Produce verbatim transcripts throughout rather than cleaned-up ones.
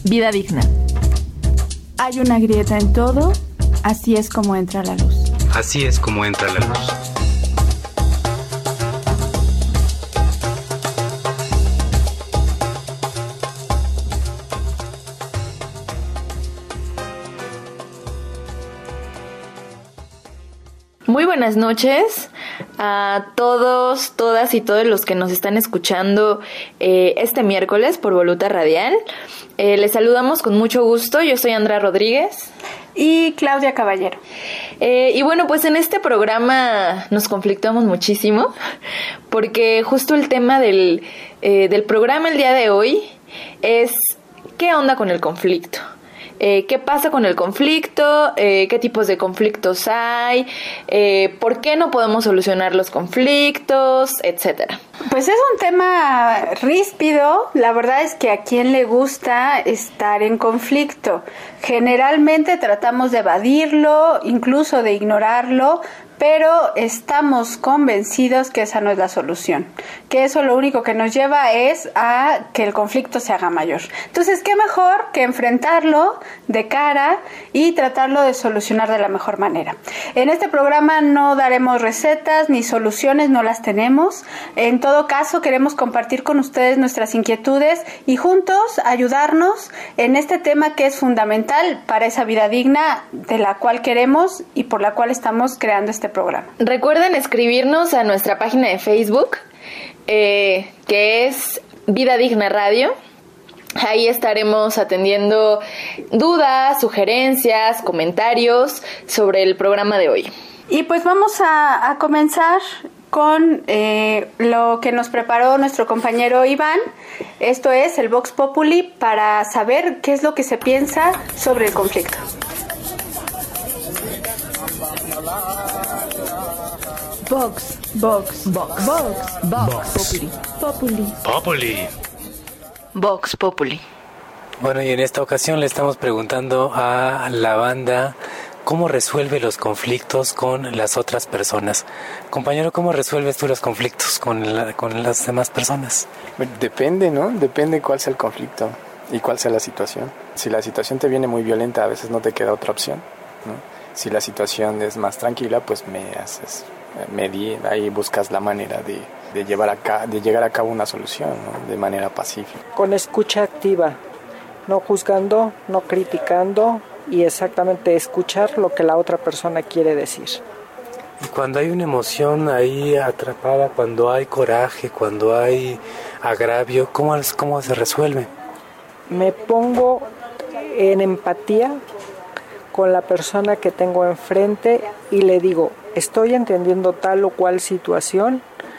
Vida digna. Hay una grieta en todo, así es como entra la luz. Así es como entra la luz. Muy buenas noches a todos, todas y todos los que nos están escuchando eh, este miércoles por Voluta Radial. Eh, les saludamos con mucho gusto. Yo soy Andrea Rodríguez. Y Claudia Caballero. Eh, y bueno, pues en este programa nos conflictuamos muchísimo porque justo el tema del, eh, del programa el día de hoy es ¿qué onda con el conflicto? Eh, ¿Qué pasa con el conflicto? Eh, ¿Qué tipos de conflictos hay? Eh, ¿Por qué no podemos solucionar los conflictos? Etcétera. Pues es un tema ríspido. La verdad es que a quién le gusta estar en conflicto. Generalmente tratamos de evadirlo, incluso de ignorarlo, pero estamos convencidos que esa no es la solución, que eso lo único que nos lleva es a que el conflicto se haga mayor. Entonces, ¿qué mejor que enfrentarlo de cara y tratarlo de solucionar de la mejor manera? En este programa no daremos recetas ni soluciones, no las tenemos. En todo caso, queremos compartir con ustedes nuestras inquietudes y juntos ayudarnos en este tema que es fundamental para esa vida digna de la cual queremos y por la cual estamos creando este programa. Recuerden escribirnos a nuestra página de Facebook, eh, que es Vida Digna Radio. Ahí estaremos atendiendo dudas, sugerencias, comentarios sobre el programa de hoy. Y pues vamos a, a comenzar con eh, lo que nos preparó nuestro compañero Iván. Esto es el Vox Populi para saber qué es lo que se piensa sobre el conflicto. Vox, Vox, Vox, Vox, Vox Populi, Populi, Populi. Vox Populi. Bueno, y en esta ocasión le estamos preguntando a la banda cómo resuelve los conflictos con las otras personas. Compañero, ¿cómo resuelves tú los conflictos con, la, con las demás personas? Depende, ¿no? Depende cuál sea el conflicto y cuál sea la situación. Si la situación te viene muy violenta, a veces no te queda otra opción, ¿no? Si la situación es más tranquila, pues me haces medir, ahí buscas la manera de, de, llevar a ca- de llegar a cabo una solución, ¿no? De manera pacífica. Con escucha activa, no juzgando, no criticando y exactamente escuchar lo que la otra persona quiere decir. Y cuando hay una emoción ahí atrapada, cuando hay coraje, cuando hay agravio, ¿cómo, cómo se resuelve? Me pongo en empatía con la persona que tengo enfrente y le digo, estoy entendiendo tal o cual situación,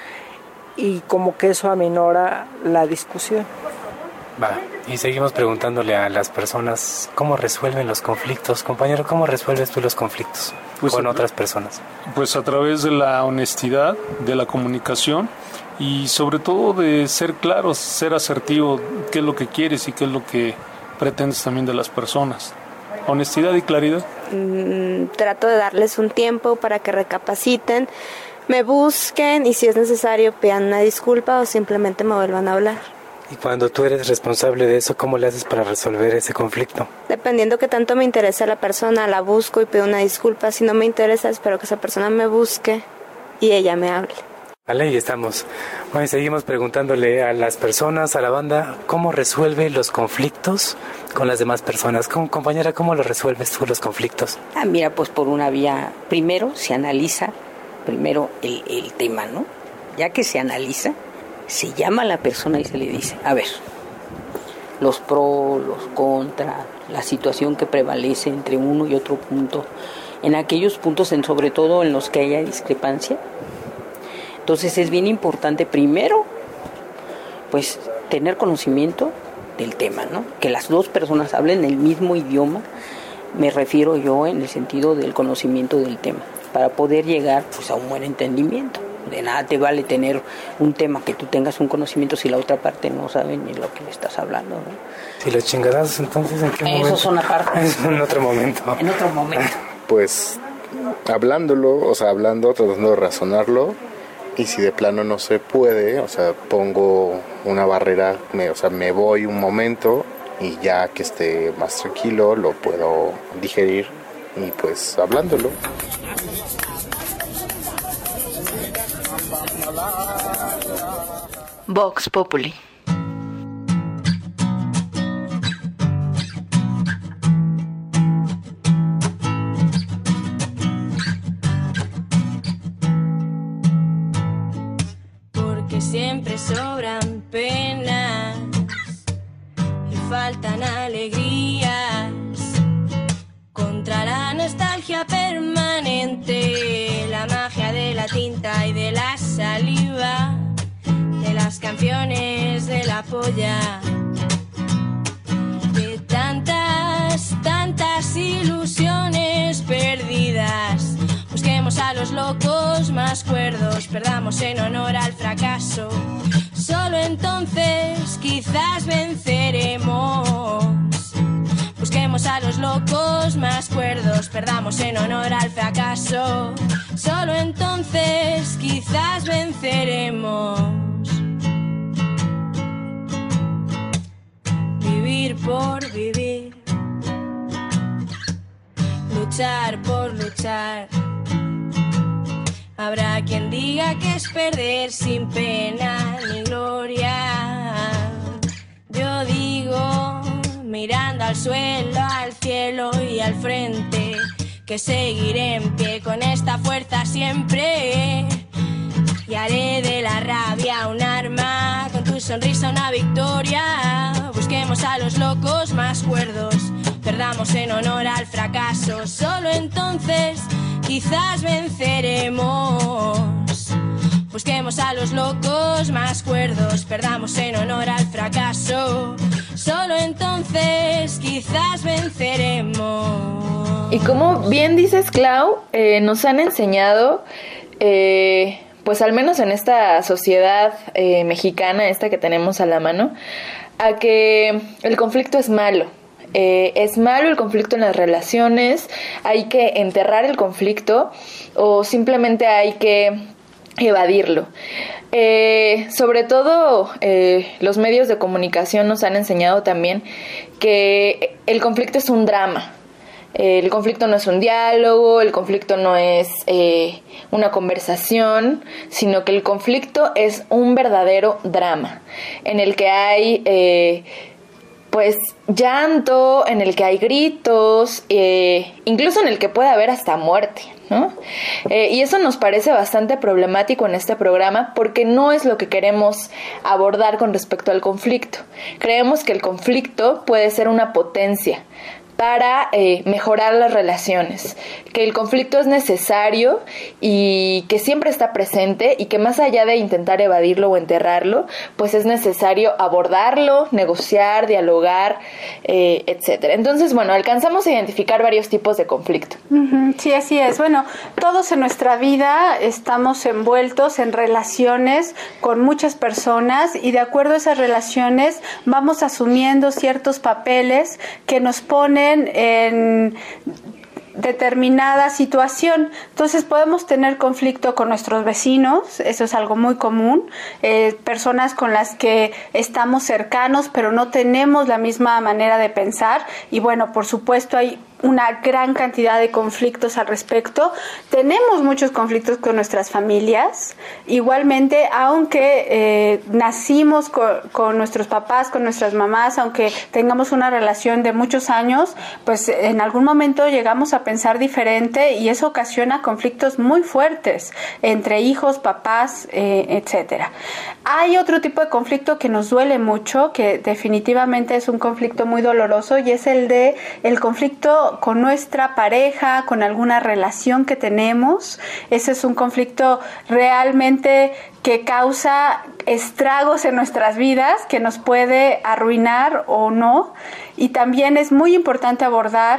y como que eso aminora la discusión. Va, y seguimos preguntándole a las personas cómo resuelven los conflictos. Compañero, ¿cómo resuelves tú los conflictos pues con a, otras personas? Pues a través de la honestidad, de la comunicación y sobre todo de ser claros, ser asertivo, qué es lo que quieres y qué es lo que pretendes también de las personas. Honestidad y claridad. Mm, trato de darles un tiempo para que recapaciten, me busquen y si es necesario pidan una disculpa o simplemente me vuelvan a hablar. Y cuando tú eres responsable de eso, ¿cómo le haces para resolver ese conflicto? Dependiendo que tanto me interesa la persona, la busco y pido una disculpa. Si no me interesa, espero que esa persona me busque y ella me hable. Vale, y estamos. Bueno, seguimos preguntándole a las personas, a la banda, ¿cómo resuelve los conflictos con las demás personas? ¿Cómo, compañera, cómo lo resuelves tú los conflictos? Ah, mira, pues por una vía, primero se analiza, primero el, el tema, ¿no? Ya que se analiza, se llama a la persona y se le dice, a ver, los pros, los contras, la situación que prevalece entre uno y otro punto, en aquellos puntos, en sobre todo en los que haya discrepancia. Entonces es bien importante primero, pues, tener conocimiento del tema, ¿no? Que las dos personas hablen el mismo idioma, me refiero yo en el sentido del conocimiento del tema, para poder llegar, pues, a un buen entendimiento. De nada te vale tener un tema que tú tengas un conocimiento si la otra parte no sabe ni lo que le estás hablando, ¿no? Si los chingadazos, entonces, ¿en qué momento? Esos son aparte. En otro momento. En otro momento. Pues, hablándolo, o sea, hablando, tratando de razonarlo. Y si de plano no se puede, o sea, pongo una barrera, me, o sea, me voy un momento y ya que esté más tranquilo lo puedo digerir y pues hablándolo. Vox Populi. Porque siempre sobran penas y faltan alegrías, contra la nostalgia permanente, la magia de la tinta y de la saliva, de las canciones de la polla, de tantas, tantas ilusiones perdidas. Busquemos a los locos más cuerdos, perdamos en honor al fracaso. Solo entonces quizás venceremos. Busquemos a los locos más cuerdos, perdamos en honor al fracaso. Solo entonces quizás venceremos. Vivir por vivir, luchar por luchar. Habrá quien diga que es perder sin pena ni gloria. Yo digo, mirando al suelo, al cielo y al frente, que seguiré en pie con esta fuerza siempre. Y haré de la rabia un arma, con tu sonrisa una victoria. Busquemos a los locos más cuerdos, perdamos en honor al fracaso. Solo entonces quizás venceremos. Busquemos a los locos más cuerdos, perdamos en honor al fracaso. Solo entonces quizás venceremos. Y como bien dices, Clau, eh, nos han enseñado, eh, pues al menos en esta sociedad eh, mexicana, esta que tenemos a la mano, a que el conflicto es malo. Eh, es malo el conflicto en las relaciones, hay que enterrar el conflicto o simplemente hay que evadirlo. Eh, sobre todo eh, los medios de comunicación nos han enseñado también que el conflicto es un drama. Eh, el conflicto no es un diálogo, el conflicto no es eh, una conversación, sino que el conflicto es un verdadero drama en el que hay eh, pues llanto, en el que hay gritos, eh, incluso en el que puede haber hasta muerte, ¿no? Eh, y eso nos parece bastante problemático en este programa porque no es lo que queremos abordar con respecto al conflicto. Creemos que el conflicto puede ser una potencia para eh, mejorar las relaciones, que el conflicto es necesario y que siempre está presente y que más allá de intentar evadirlo o enterrarlo, pues es necesario abordarlo, negociar, dialogar, eh, etcétera. Entonces, bueno, alcanzamos a identificar varios tipos de conflicto. Uh-huh, sí, así es. Bueno, todos en nuestra vida estamos envueltos en relaciones con muchas personas y de acuerdo a esas relaciones vamos asumiendo ciertos papeles que nos ponen en determinada situación. Entonces podemos tener conflicto con nuestros vecinos, eso es algo muy común, eh, personas con las que estamos cercanos pero no tenemos la misma manera de pensar y bueno, por supuesto hay una gran cantidad de conflictos al respecto. Tenemos muchos conflictos con nuestras familias. Igualmente, aunque eh, nacimos con, con nuestros papás, con nuestras mamás, aunque tengamos una relación de muchos años, pues en algún momento llegamos a pensar diferente y eso ocasiona conflictos muy fuertes entre hijos, papás, eh, etcétera. Hay otro tipo de conflicto que nos duele mucho, que definitivamente es un conflicto muy doloroso y es el de el conflicto con nuestra pareja, con alguna relación que tenemos. Ese es un conflicto realmente que causa estragos en nuestras vidas, que nos puede arruinar o no. Y también es muy importante abordar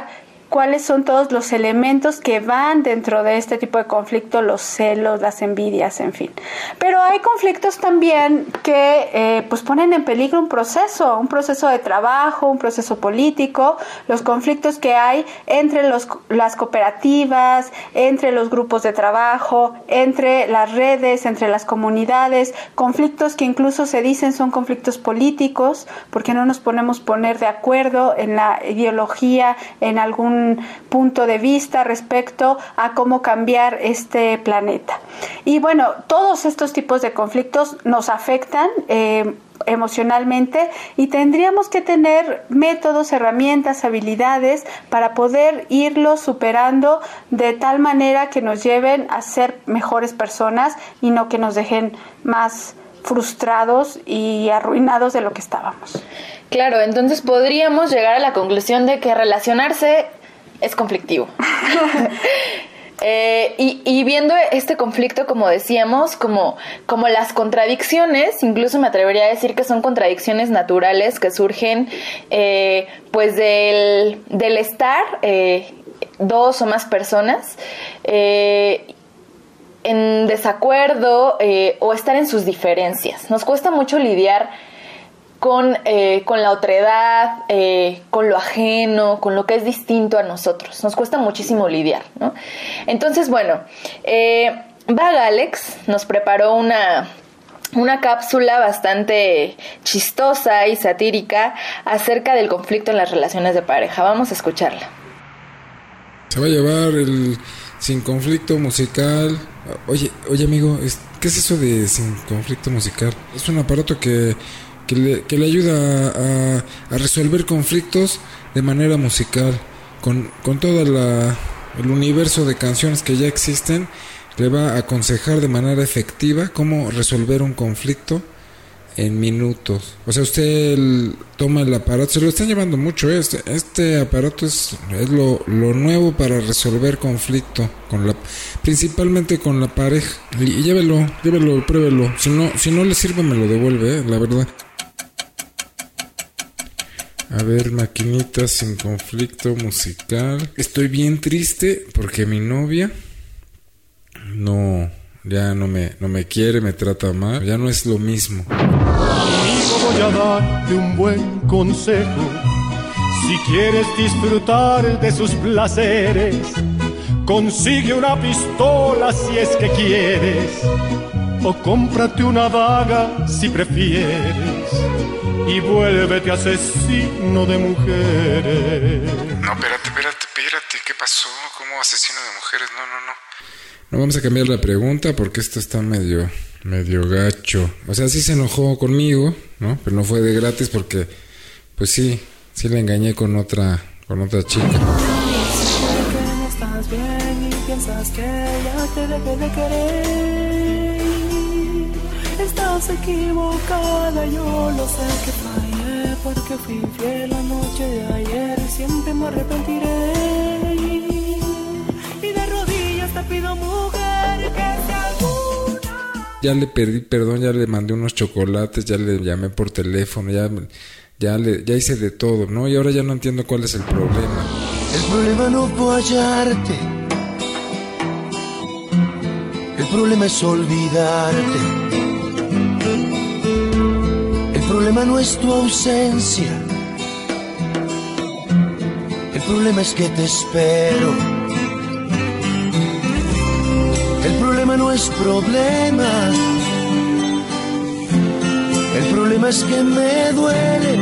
cuáles son todos los elementos que van dentro de este tipo de conflicto, los celos, las envidias, en fin. Pero hay conflictos también que eh, pues ponen en peligro un proceso, un proceso de trabajo, un proceso político, los conflictos que hay entre los, las cooperativas, entre los grupos de trabajo, entre las redes, entre las comunidades, conflictos que incluso se dicen son conflictos políticos, porque no nos ponemos poner de acuerdo en la ideología, en algún punto de vista respecto a cómo cambiar este planeta. Y bueno, todos estos tipos de conflictos nos afectan eh, emocionalmente y tendríamos que tener métodos, herramientas, habilidades para poder irlos superando de tal manera que nos lleven a ser mejores personas y no que nos dejen más frustrados y arruinados de lo que estábamos. Claro, entonces podríamos llegar a la conclusión de que relacionarse es conflictivo. eh, y, y viendo este conflicto, como decíamos, como, como las contradicciones, incluso me atrevería a decir que son contradicciones naturales que surgen eh, pues del, del estar eh, dos o más personas eh, en desacuerdo eh, o estar en sus diferencias. Nos cuesta mucho lidiar con, eh, con la otredad, eh, con lo ajeno, con lo que es distinto a nosotros. Nos cuesta muchísimo lidiar, ¿no? Entonces, bueno, eh, Vaga Alex nos preparó una, una cápsula bastante chistosa y satírica acerca del conflicto en las relaciones de pareja. Vamos a escucharla. Se va a llevar el Sin Conflicto Musical. Oye, oye amigo, ¿qué es eso de Sin Conflicto Musical? Es un aparato que... Que le, que le ayuda a, a resolver conflictos de manera musical, con, con todo el universo de canciones que ya existen. Le va a aconsejar de manera efectiva cómo resolver un conflicto en minutos. O sea, usted el, toma el aparato, se lo están llevando mucho, ¿eh? este, este aparato es, es lo, lo nuevo para resolver conflicto, con la, principalmente con la pareja. Y, y llévelo, llévelo, pruébelo. Si no, si no le sirve me lo devuelve, ¿eh? La verdad. A ver, maquinita Sin Conflicto Musical. Estoy bien triste porque mi novia no, ya no me, no me quiere, me trata mal. Ya no es lo mismo. Amigo, voy a darte un buen consejo. Si quieres disfrutar de sus placeres, consigue una pistola si es que quieres, o cómprate una daga si prefieres, y vuélvete asesino de mujeres. No, espérate, espérate, espérate, ¿qué pasó? ¿Cómo asesino de mujeres? No, no, no. No, vamos a cambiar la pregunta porque esto está medio, medio gacho. O sea, sí se enojó conmigo, ¿no? Pero no fue de gratis porque, pues sí, sí la engañé con otra, con otra chica. Estás bien y piensas que ya te dejé de querer. Estás equivocada, yo lo sé que fallé porque fui infiel la noche de ayer y siempre me arrepentiré. Y de rodillas te pido, mujer, que sea alguna. Ya le pedí perdón, ya le mandé unos chocolates, ya le llamé por teléfono, ya, ya, le, ya hice de todo, ¿no? Y ahora ya no entiendo cuál es el problema. El problema no fue hallarte, el problema es olvidarte. El problema no es tu ausencia, el problema es que te espero. El problema no es problema, el problema es que me duele.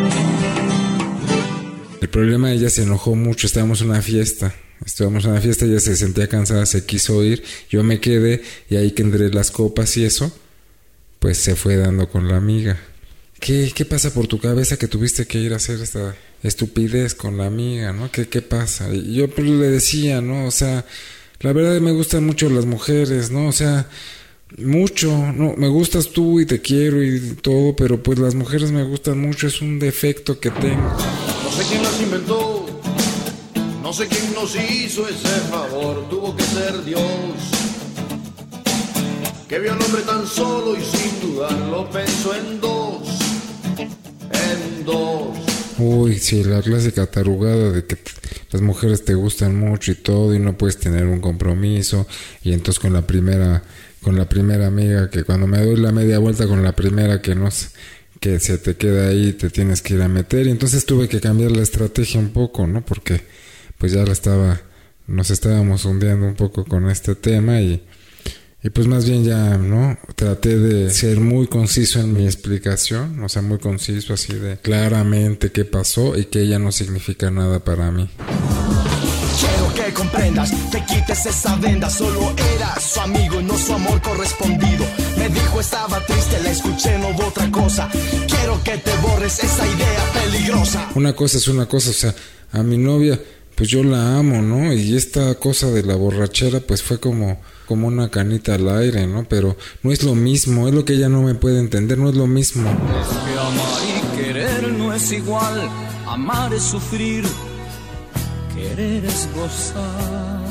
El problema, ella se enojó mucho, estábamos en una fiesta. Estábamos en una fiesta, ella se sentía cansada, se quiso ir, yo me quedé y ahí que entre las copas y eso, pues se fue dando con la amiga. ¿Qué, qué pasa por tu cabeza que tuviste que ir a hacer esta estupidez con la amiga, ¿no? ¿Qué, qué pasa? Y yo pues le decía, ¿no? O sea, la verdad me gustan mucho las mujeres, ¿no? O sea, mucho, ¿no? Me gustas tú y te quiero y todo, pero pues las mujeres me gustan mucho, es un defecto que tengo. No sé quién las inventó, no sé quién nos hizo ese favor, tuvo que ser Dios, que vio al hombre tan solo y sin dudarlo pensó en dos, en dos. uy, sí, la clásica tarugada de que t- las mujeres te gustan mucho y todo y no puedes tener un compromiso, y entonces con la primera con la primera amiga, que cuando me doy la media vuelta con la primera que no sé, que se te queda ahí, te tienes que ir a meter, y entonces tuve que cambiar la estrategia un poco, ¿no? Porque pues ya la estaba, nos estábamos hundiendo un poco con este tema, y Y pues más bien ya, ¿no? Traté de ser muy conciso en mi explicación, o sea, muy conciso, así de claramente qué pasó y que ella no significa nada para mí. Quiero que comprendas, te quites esa venda, solo era su amigo y no su amor correspondido. Me dijo estaba triste, la escuché, no hubo otra cosa. Quiero que te borres esa idea peligrosa. Una cosa es una cosa, o sea, a mi novia, pues yo la amo, ¿no? Y esta cosa de la borrachera, pues fue como... como una canita al aire, ¿no? Pero no es lo mismo, es lo que ella no me puede entender, no es lo mismo. Es que amar y querer no es igual, amar es sufrir, querer es gozar.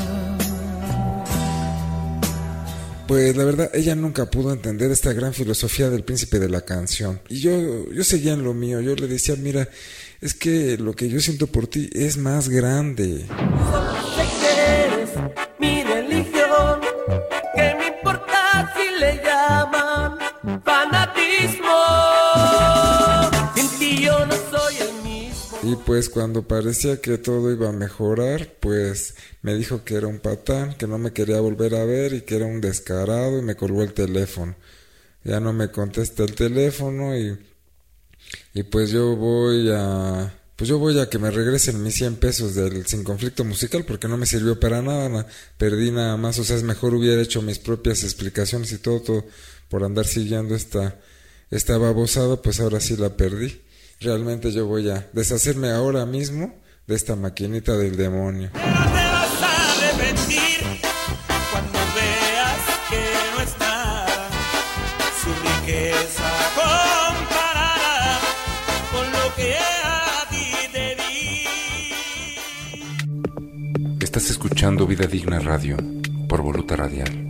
Pues la verdad, ella nunca pudo entender esta gran filosofía del príncipe de la canción. Y yo, yo seguía en lo mío, yo le decía, mira, es que lo que yo siento por ti es más grande. Sé que eres mi religión, que me importa si le llaman fanatismo. Sin ti yo no soy el mismo. Y pues cuando parecía que todo iba a mejorar, pues me dijo que era un patán, que no me quería volver a ver y que era un descarado, y me colgó el teléfono. Ya no me contesta el teléfono y, y pues yo voy a... Pues yo voy a que me regresen mis cien pesos del Sin Conflicto Musical, porque no me sirvió para nada, na, perdí nada más, o sea, es mejor hubiera hecho mis propias explicaciones y todo, todo por andar siguiendo esta, esta babosada, pues ahora sí la perdí. Realmente yo voy a deshacerme ahora mismo de esta maquinita del demonio. Pero te vas a arrepentir cuando veas que no está su riqueza comparada con lo que a ti te di. Estás escuchando Vida Digna Radio por Voluta Radial.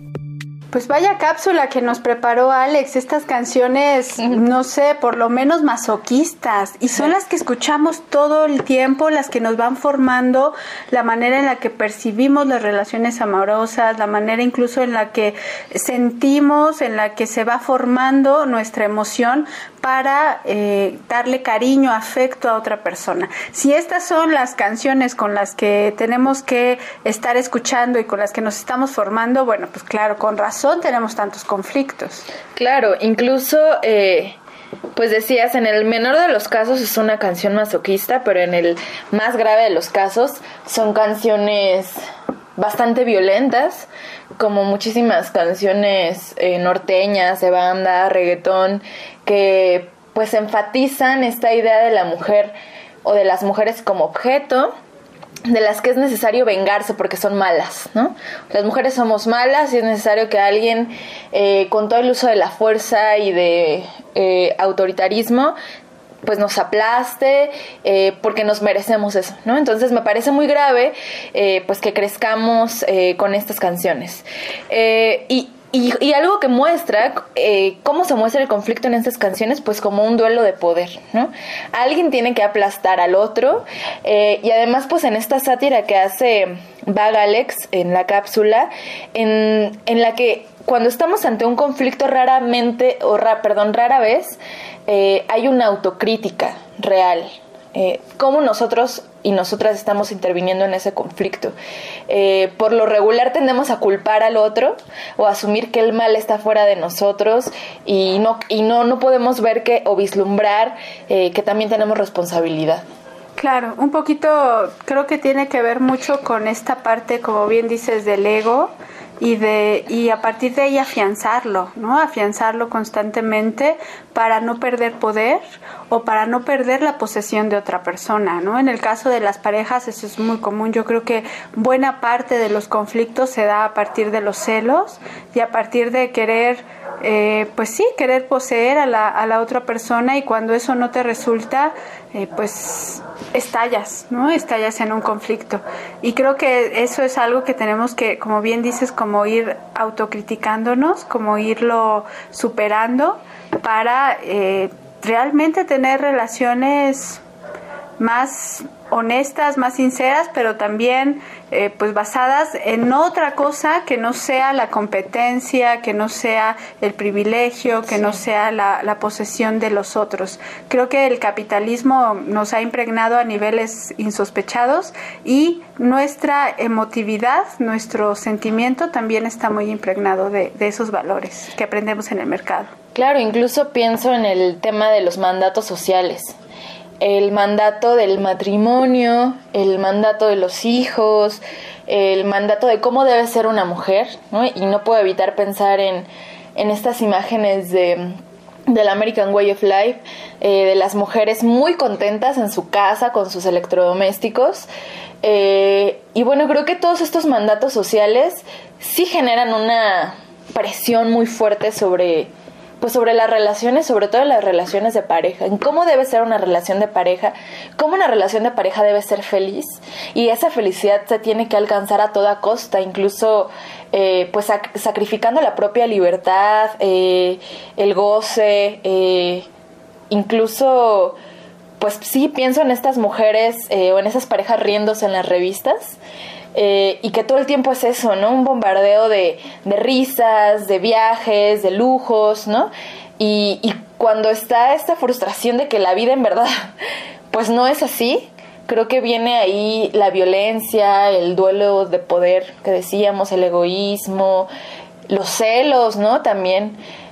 Pues vaya cápsula que nos preparó Alex, estas canciones, no sé, por lo menos masoquistas, y son las que escuchamos todo el tiempo, las que nos van formando la manera en la que percibimos las relaciones amorosas, la manera incluso en la que sentimos, en la que se va formando nuestra emoción para eh, darle cariño, afecto a otra persona. Si estas son las canciones con las que tenemos que estar escuchando y con las que nos estamos formando, bueno, pues claro, con razón tenemos tantos conflictos. Claro, incluso, eh, pues decías, en el menor de los casos es una canción masoquista, pero en el más grave de los casos son canciones bastante violentas, como muchísimas canciones eh, norteñas, de banda, reggaetón, que pues enfatizan esta idea de la mujer o de las mujeres como objeto, de las que es necesario vengarse porque son malas, ¿no? Las mujeres somos malas y es necesario que alguien eh, con todo el uso de la fuerza y de eh, autoritarismo pues nos aplaste eh, porque nos merecemos eso, ¿no? Entonces me parece muy grave eh, pues que crezcamos eh, con estas canciones eh, y Y, y algo que muestra eh, cómo se muestra el conflicto en estas canciones, pues como un duelo de poder, ¿no? Alguien tiene que aplastar al otro eh, y además pues en esta sátira que hace Bag Alex en la cápsula, en, en la que cuando estamos ante un conflicto raramente, o ra, perdón, rara vez, eh, hay una autocrítica real. Eh, cómo nosotros y nosotras estamos interviniendo en ese conflicto. Eh, por lo regular tendemos a culpar al otro o a asumir que el mal está fuera de nosotros y no, y no, no podemos ver que o vislumbrar eh, que también tenemos responsabilidad. Claro, un poquito creo que tiene que ver mucho con esta parte, como bien dices, del ego y de y a partir de ahí afianzarlo, ¿no? Afianzarlo constantemente para no perder poder o para no perder la posesión de otra persona, ¿no? En el caso de las parejas eso es muy común. Yo creo que buena parte de los conflictos se da a partir de los celos y a partir de querer eh, pues sí, querer poseer a la, a la otra persona, y cuando eso no te resulta, eh, pues estallas, ¿no? Estallas en un conflicto. Y creo que eso es algo que tenemos que, como bien dices, como ir autocriticándonos, como irlo superando para eh, realmente tener relaciones más honestas, más sinceras, pero también eh, pues basadas en otra cosa que no sea la competencia, que no sea el privilegio, que sí. no sea la, la posesión de los otros. Creo que el capitalismo nos ha impregnado a niveles insospechados y nuestra emotividad, nuestro sentimiento también está muy impregnado de, de esos valores que aprendemos en el mercado. Claro, incluso pienso en el tema de los mandatos sociales. El mandato del matrimonio, el mandato de los hijos, el mandato de cómo debe ser una mujer, ¿no? Y no puedo evitar pensar en, en estas imágenes de, del American Way of Life, eh, de las mujeres muy contentas en su casa con sus electrodomésticos. Eh, y bueno, creo que todos estos mandatos sociales sí generan una presión muy fuerte sobre... pues sobre las relaciones, sobre todo las relaciones de pareja, en cómo debe ser una relación de pareja, cómo una relación de pareja debe ser feliz, y esa felicidad se tiene que alcanzar a toda costa, incluso eh, pues sac- sacrificando la propia libertad, eh, el goce, eh, incluso pues sí pienso en estas mujeres eh, o en esas parejas riéndose en las revistas. Eh, y que todo el tiempo es eso, ¿no? Un bombardeo de, de risas, de viajes, de lujos, ¿no? Y, y cuando está esta frustración de que la vida en verdad pues no es así, creo que viene ahí la violencia, el duelo de poder que decíamos, el egoísmo, los celos, ¿no? También.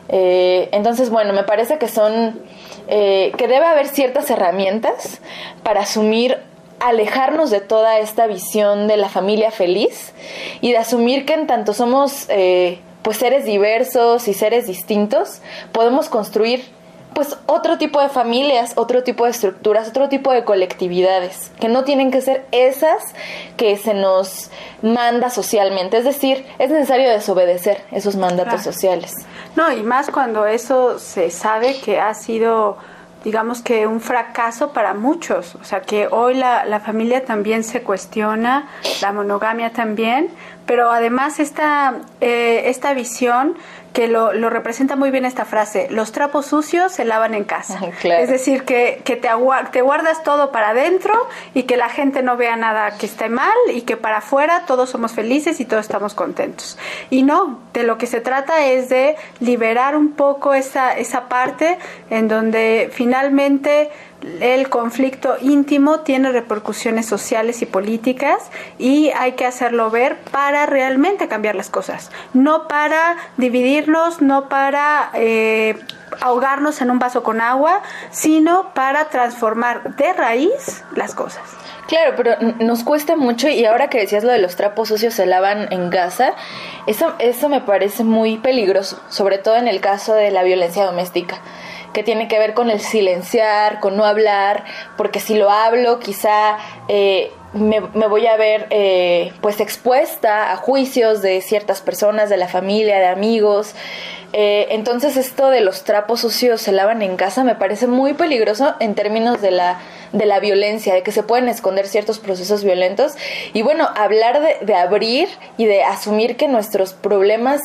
Eh, entonces, bueno, me parece que son... Eh, que debe haber ciertas herramientas para asumir, alejarnos de toda esta visión de la familia feliz y de asumir que en tanto somos eh, pues seres diversos y seres distintos, podemos construir pues otro tipo de familias, otro tipo de estructuras, otro tipo de colectividades, que no tienen que ser esas que se nos manda socialmente. Es decir, es necesario desobedecer esos mandatos claro. sociales. No, y más cuando eso se sabe que ha sido, digamos que un fracaso para muchos, o sea que hoy la, la familia también se cuestiona, la monogamia también, pero además esta, eh, esta visión que lo, lo representa muy bien esta frase, los trapos sucios se lavan en casa. Claro. Es decir, que, que te, aguar, te guardas todo para adentro y que la gente no vea nada que esté mal y que para afuera todos somos felices y todos estamos contentos. Y no, de lo que se trata es de liberar un poco esa, esa parte en donde finalmente el conflicto íntimo tiene repercusiones sociales y políticas y hay que hacerlo ver para realmente cambiar las cosas, no para dividirnos, no para eh, ahogarnos en un vaso con agua, sino para transformar de raíz las cosas. Claro, pero nos cuesta mucho, y ahora que decías lo de los trapos sucios se lavan en casa, eso, eso me parece muy peligroso, sobre todo en el caso de la violencia doméstica, que tiene que ver con el silenciar, con no hablar, porque si lo hablo quizá eh, me, me voy a ver eh, pues expuesta a juicios de ciertas personas, de la familia, de amigos. Eh, entonces esto de los trapos sucios se lavan en casa me parece muy peligroso en términos de la, de la violencia, de que se pueden esconder ciertos procesos violentos. Y bueno, hablar de, de abrir y de asumir que nuestros problemas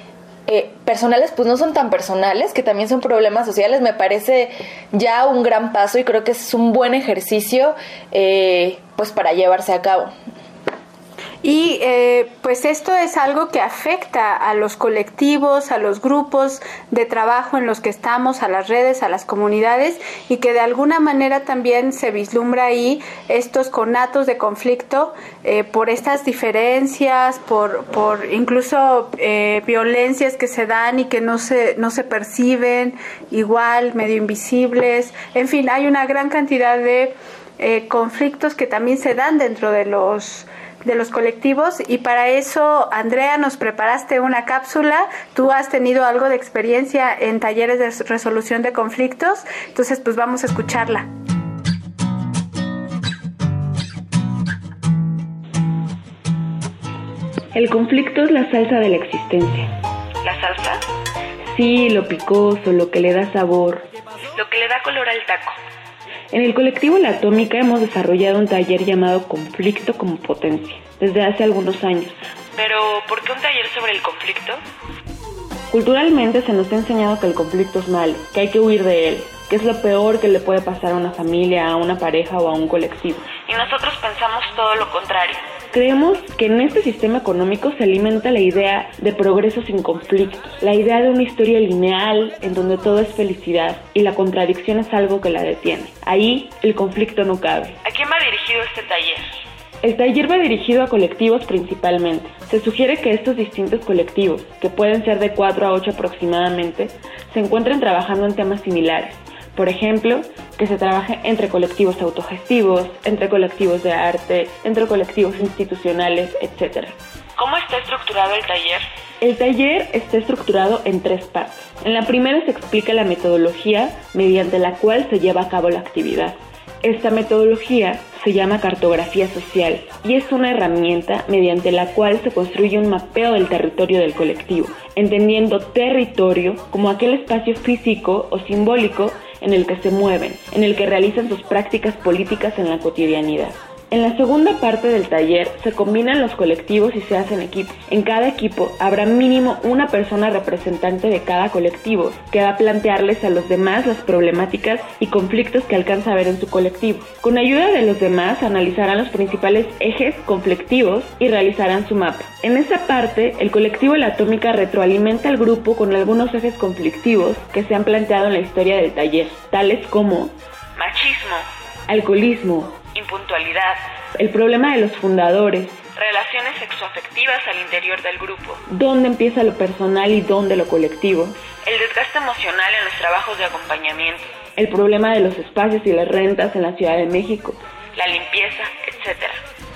Eh, personales pues no son tan personales, que también son problemas sociales, me parece ya un gran paso y creo que es un buen ejercicio eh, pues para llevarse a cabo. Y eh, pues esto es algo que afecta a los colectivos, a los grupos de trabajo en los que estamos, a las redes, a las comunidades, y que de alguna manera también se vislumbra ahí estos conatos de conflicto eh, por estas diferencias, por, por incluso eh, violencias que se dan y que no se, no se perciben igual, medio invisibles. En fin, hay una gran cantidad de eh, conflictos que también se dan dentro de los de los colectivos, y para eso, Andrea, nos preparaste una cápsula. Tú has tenido algo de experiencia en talleres de resolución de conflictos, entonces pues vamos a escucharla. El conflicto es la salsa de la existencia. ¿La salsa? Sí, lo picoso, lo que le da sabor. Lo que le da color al taco. En el colectivo La Atómica hemos desarrollado un taller llamado Conflicto como Potencia, desde hace algunos años. ¿Pero por qué un taller sobre el conflicto? Culturalmente se nos ha enseñado que el conflicto es malo, que hay que huir de él. que es lo peor que le puede pasar a una familia, a una pareja o a un colectivo. Y nosotros pensamos todo lo contrario. Creemos que en este sistema económico se alimenta la idea de progreso sin conflictos, la idea de una historia lineal en donde todo es felicidad y la contradicción es algo que la detiene. Ahí el conflicto no cabe. ¿A quién va dirigido este taller? El taller va dirigido a colectivos principalmente. Se sugiere que estos distintos colectivos, que pueden ser de cuatro a ocho aproximadamente, se encuentren trabajando en temas similares. Por ejemplo, que se trabaje entre colectivos autogestivos, entre colectivos de arte, entre colectivos institucionales, etcétera. ¿Cómo está estructurado el taller? El taller está estructurado en tres partes. En la primera se explica la metodología mediante la cual se lleva a cabo la actividad. Esta metodología se llama cartografía social y es una herramienta mediante la cual se construye un mapeo del territorio del colectivo, entendiendo territorio como aquel espacio físico o simbólico en el que se mueven, en el que realizan sus prácticas políticas en la cotidianidad. En la segunda parte del taller se combinan los colectivos y se hacen equipos. En cada equipo habrá mínimo una persona representante de cada colectivo que va a plantearles a los demás las problemáticas y conflictos que alcanza a ver en su colectivo. Con ayuda de los demás analizarán los principales ejes conflictivos y realizarán su mapa. En esa parte, el colectivo La Atómica retroalimenta al grupo con algunos ejes conflictivos que se han planteado en la historia del taller, tales como machismo, alcoholismo, impuntualidad, el problema de los fundadores, relaciones sexoafectivas al interior del grupo, dónde empieza lo personal y dónde lo colectivo, el desgaste emocional en los trabajos de acompañamiento, el problema de los espacios y las rentas en la Ciudad de México, la limpieza, etcétera.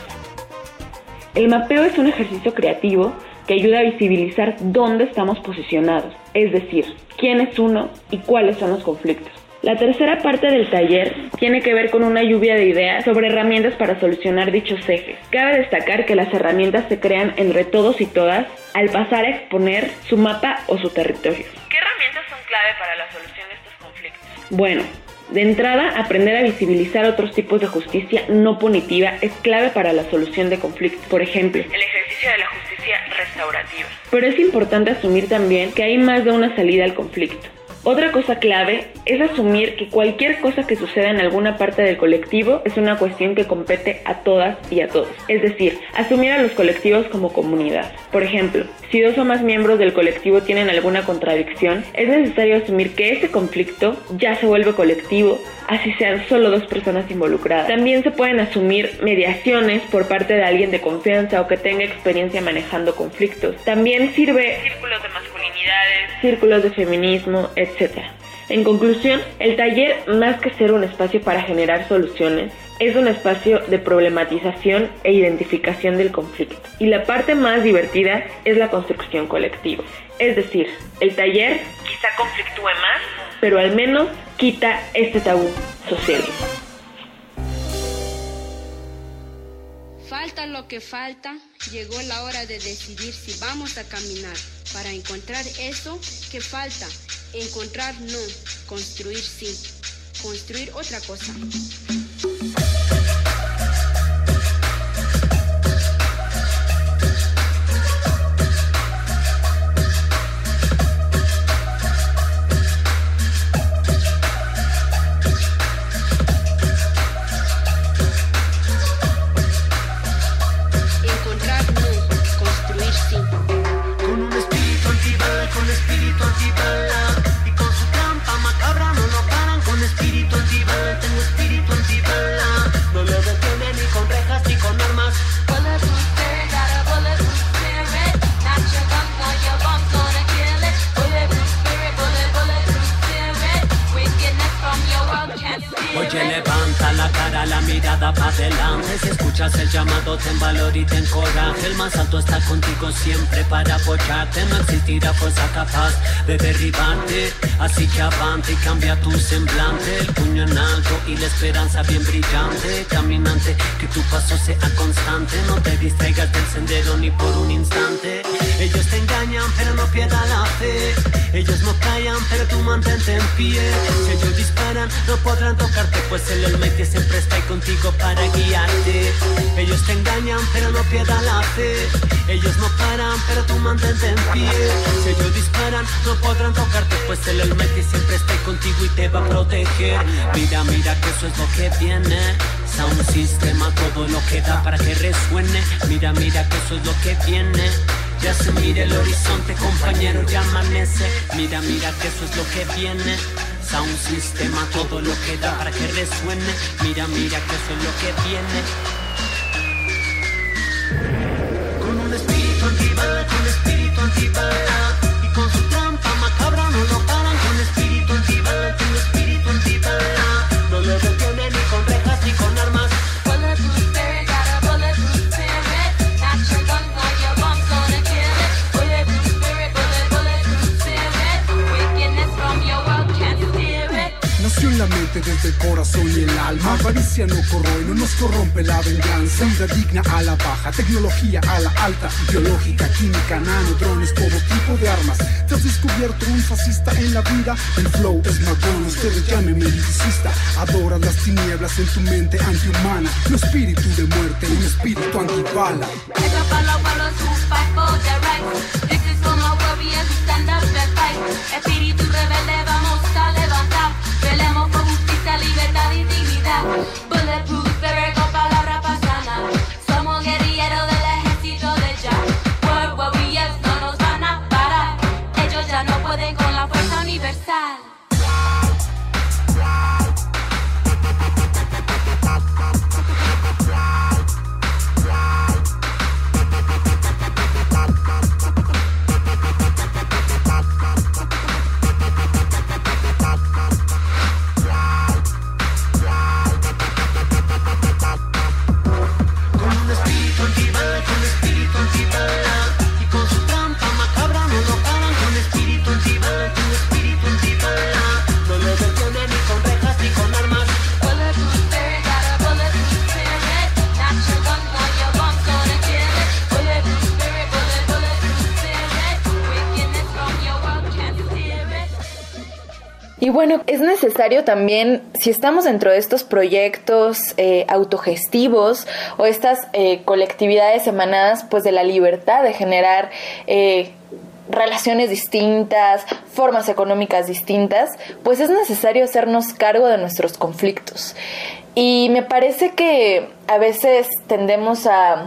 El mapeo es un ejercicio creativo que ayuda a visibilizar dónde estamos posicionados, es decir, quién es uno y cuáles son los conflictos. La tercera parte del taller tiene que ver con una lluvia de ideas sobre herramientas para solucionar dichos ejes. Cabe destacar que las herramientas se crean entre todos y todas al pasar a exponer su mapa o su territorio. ¿Qué herramientas son clave para la solución de estos conflictos? Bueno, de entrada, aprender a visibilizar otros tipos de justicia no punitiva es clave para la solución de conflictos. Por ejemplo, el ejercicio de la justicia restaurativa. Pero es importante asumir también que hay más de una salida al conflicto. Otra cosa clave es asumir que cualquier cosa que suceda en alguna parte del colectivo es una cuestión que compete a todas y a todos. Es decir, asumir a los colectivos como comunidad. Por ejemplo, si dos o más miembros del colectivo tienen alguna contradicción, es necesario asumir que ese conflicto ya se vuelve colectivo, así sean solo dos personas involucradas. También se pueden asumir mediaciones por parte de alguien de confianza o que tenga experiencia manejando conflictos. También sirve círculos de masculinidades, círculos de feminismo, etcétera. En conclusión, el taller, más que ser un espacio para generar soluciones, es un espacio de problematización e identificación del conflicto. Y la parte más divertida es la construcción colectiva. Es decir, el taller quizá conflictúe más, pero al menos quita este tabú social. Falta lo que falta, llegó la hora de decidir si vamos a caminar para encontrar eso que falta. Encontrar no, construir sí, construir otra cosa. Oye, levanta la cara, la mirada pa' adelante. Si escuchas el llamado, ten valor y ten coraje. El más alto está contigo siempre para apoyarte. No existirá fuerza capaz de derribarte. Así que avante y cambia tu semblante. El puño en alto y la esperanza bien brillante. Caminante, que tu paso sea constante. No te distraigas del sendero ni por un instante. Ellos te engañan pero no pierdas la fe. Ellos no callan, pero tú mantente en pie. Si ellos disparan, no podrán tocarte, pues el Almighty siempre está ahí contigo para guiarte. Ellos te engañan, pero no pierdan la fe. Ellos no paran, pero tú mantente en pie. Si ellos disparan, no podrán tocarte, pues el Almighty siempre está ahí contigo y te va a proteger. Mira, mira que eso es lo que viene. Sound System a todo lo que da para que resuene. Mira, mira que eso es lo que viene. Ya se mira el horizonte, compañero, ya amanece. Mira, mira que eso es lo que viene. Sound System a todo lo que da para que resuene. Mira, mira que eso es lo que viene. Con un espíritu antibala, con espíritu antibala. Y con su trampa macabra no lo paran. Con espíritu antibala, con espíritu antibala. No lo detienen ni con rejas ni con armas. Bulletproof spirit, got a bulletproof spirit. Not your gun, or your bomb's gonna kill it. Bulletproof spirit, bullet, bulletproof spirit. Wickedness from your world can't steer it. Nació en la mente desde el corazón y el alma. Avaricia no corroe, no nos corrompe la venganza. Vida digna a la baja, tecnología a la alta. Biológica, química, nano, drones, todo tipo de armas. Te has descubierto un fascista en la vida. El flow es marrón, ustedes llámenme liricista. Adoran las tinieblas en tu mente antihumana. Un espíritu de muerte, un espíritu antibala. Esto para los pueblos who fight for their rights. This is for my warriors who stand up and fight. Espíritu rebelde, vamos a levantar. Velemos por justicia, libertad y dignidad. Bulletproof spirit con palabra pasana. Somos guerrilleros del ejército de ya. World warriors no nos van a parar. Ellos ya no pueden con la fuerza universal. Y bueno, es necesario también, si estamos dentro de estos proyectos eh, autogestivos o estas eh, colectividades emanadas pues de la libertad de generar eh, relaciones distintas, formas económicas distintas, pues es necesario hacernos cargo de nuestros conflictos. Y me parece que a veces tendemos a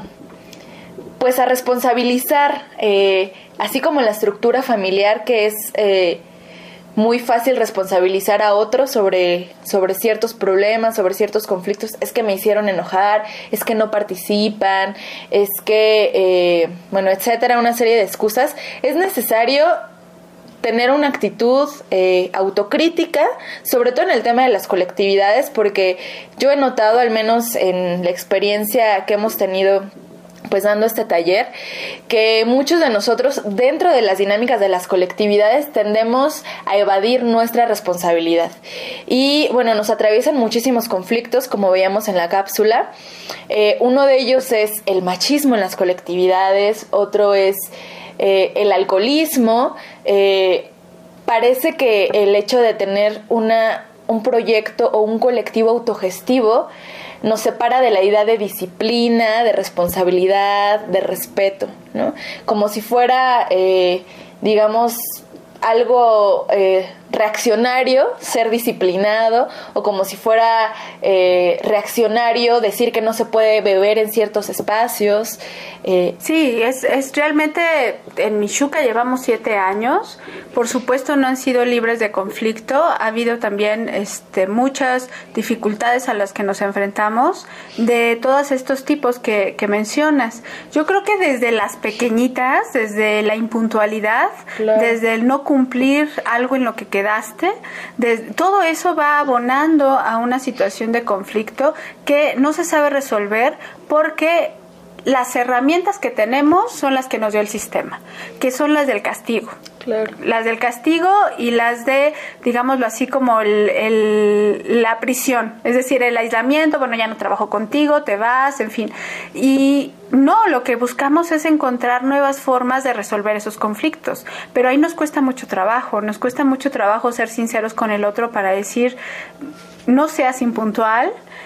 pues a responsabilizar, eh, así como en la estructura familiar, que es eh, muy fácil responsabilizar a otros sobre, sobre ciertos problemas, sobre ciertos conflictos. Es que me hicieron enojar, es que no participan, es que, eh, bueno, etcétera, una serie de excusas. Es necesario tener una actitud eh, autocrítica, sobre todo en el tema de las colectividades, porque yo he notado, al menos en la experiencia que hemos tenido pues dando este taller, que muchos de nosotros dentro de las dinámicas de las colectividades tendemos a evadir nuestra responsabilidad. Y bueno, nos atraviesan muchísimos conflictos, como veíamos en la cápsula. Eh, uno de ellos es el machismo en las colectividades, otro es eh, el alcoholismo. Eh, parece que el hecho de tener una, un proyecto o un colectivo autogestivo nos separa de la idea de disciplina, de responsabilidad, de respeto, ¿no? Como si fuera, eh, digamos, algo eh, reaccionario, ser disciplinado, o como si fuera eh, reaccionario decir que no se puede beber en ciertos espacios. Eh. Sí, es, es realmente, en Michuca llevamos siete años, por supuesto no han sido libres de conflicto, ha habido también este, muchas dificultades a las que nos enfrentamos de todos estos tipos que, que mencionas. Yo creo que desde las pequeñitas, desde la impuntualidad, claro, desde el no cumplir algo en lo que quedaste, desde, todo eso va abonando a una situación de conflicto que no se sabe resolver porque las herramientas que tenemos son las que nos dio el sistema, que son las del castigo. Claro. Las del castigo y las de, digámoslo así, como el, el, la prisión, es decir, el aislamiento, bueno, ya no trabajo contigo, te vas, en fin. Y no, lo que buscamos es encontrar nuevas formas de resolver esos conflictos, pero ahí nos cuesta mucho trabajo, nos cuesta mucho trabajo ser sinceros con el otro para decir, no seas impuntual,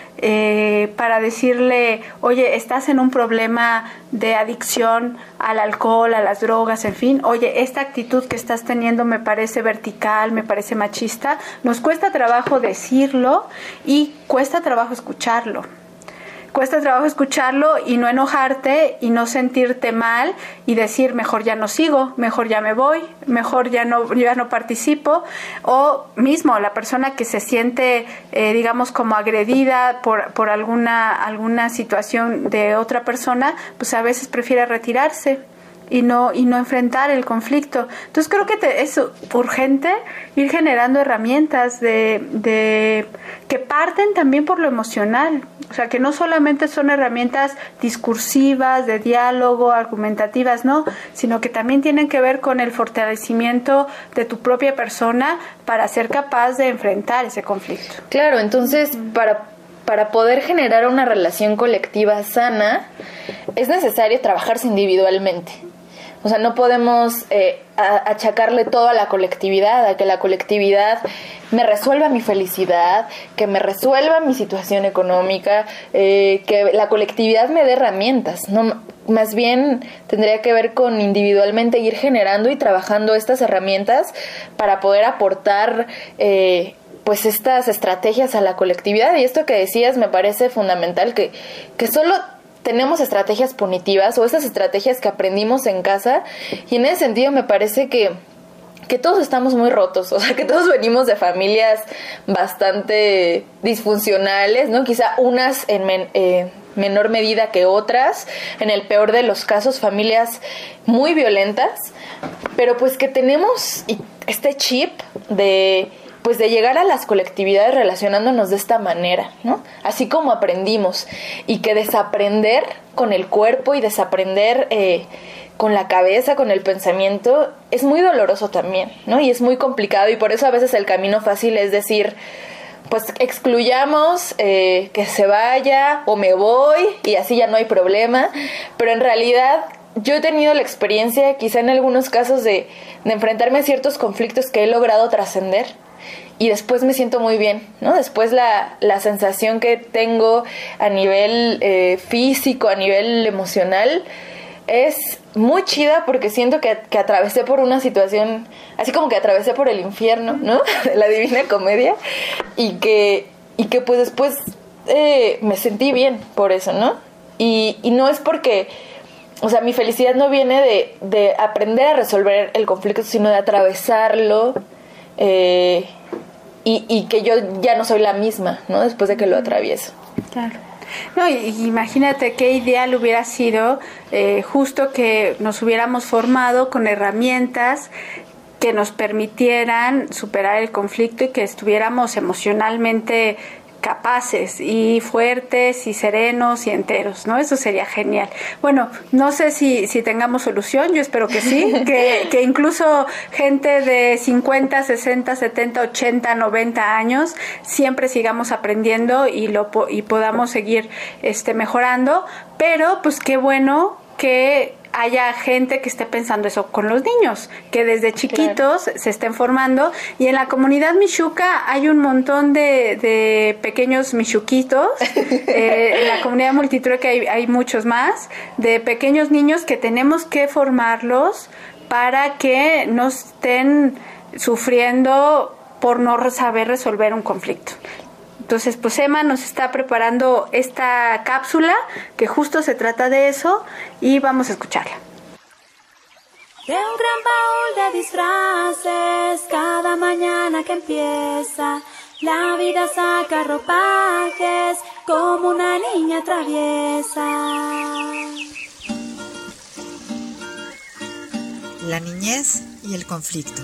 Eh, para decirle, oye, estás en un problema de adicción al alcohol, a las drogas, en fin, oye, esta actitud que estás teniendo me parece vertical, me parece machista. Nos cuesta trabajo decirlo y cuesta trabajo escucharlo. Cuesta trabajo escucharlo y no enojarte y no sentirte mal y decir, mejor ya no sigo, mejor ya me voy, mejor ya no, ya no participo. O mismo la persona que se siente, eh, digamos, como agredida por, por alguna, alguna situación de otra persona, pues a veces prefiere retirarse y no y no enfrentar el conflicto. Entonces creo que te, es urgente ir generando herramientas de, de que parten también por lo emocional, o sea, que no solamente son herramientas discursivas, de diálogo, argumentativas, no, sino que también tienen que ver con el fortalecimiento de tu propia persona para ser capaz de enfrentar ese conflicto. Claro, entonces para para poder generar una relación colectiva sana es necesario trabajarse individualmente. O sea, no podemos eh, a, achacarle todo a la colectividad, a que la colectividad me resuelva mi felicidad, que me resuelva mi situación económica, eh, que la colectividad me dé herramientas. No, más bien tendría que ver con individualmente ir generando y trabajando estas herramientas para poder aportar eh, pues estas estrategias a la colectividad. Y esto que decías me parece fundamental, que, que solo tenemos estrategias punitivas o esas estrategias que aprendimos en casa, y en ese sentido me parece que que todos estamos muy rotos, o sea, que todos venimos de familias bastante disfuncionales, ¿no? Quizá unas en men, eh, menor medida que otras, en el peor de los casos, familias muy violentas, pero pues que tenemos este chip de pues de llegar a las colectividades relacionándonos de esta manera, ¿no? Así como aprendimos, y que desaprender con el cuerpo y desaprender eh, con la cabeza, con el pensamiento, es muy doloroso también, ¿no? Y es muy complicado, y por eso a veces el camino fácil es decir, pues excluyamos, eh, que se vaya, o me voy, y así ya no hay problema, pero en realidad yo he tenido la experiencia, quizá en algunos casos, de, de enfrentarme a ciertos conflictos que he logrado trascender, y después me siento muy bien, ¿no? Después la, la sensación que tengo a nivel eh, físico, a nivel emocional, es muy chida, porque siento que, que atravesé por una situación, así como que atravesé por el infierno, ¿no? De la Divina Comedia, y que, y que pues después eh, me sentí bien por eso, ¿no? Y, y no es porque, o sea, mi felicidad no viene de, de aprender a resolver el conflicto, sino de atravesarlo, eh, y, y que yo ya no soy la misma, ¿no? Después de que lo atravieso. Claro. No, y imagínate qué ideal hubiera sido eh, justo que nos hubiéramos formado con herramientas que nos permitieran superar el conflicto y que estuviéramos emocionalmente capaces y fuertes y serenos y enteros, ¿no? Eso sería genial. Bueno, no sé si, si tengamos solución, yo espero que sí, que, que incluso gente de cincuenta, sesenta, setenta, ochenta, noventa años siempre sigamos aprendiendo y lo y podamos seguir este mejorando, pero pues qué bueno que haya gente que esté pensando eso con los niños, que desde chiquitos claro. se estén formando, y en la comunidad Mixuca hay un montón de, de pequeños mixuquitos, eh, en la comunidad Multitrueque hay, hay muchos más, de pequeños niños que tenemos que formarlos para que no estén sufriendo por no saber resolver un conflicto. Entonces, pues Emma nos está preparando esta cápsula que justo se trata de eso, y vamos a escucharla. De un gran baúl de disfraces, cada mañana que empieza, la vida saca ropajes como una niña traviesa. La niñez y el conflicto.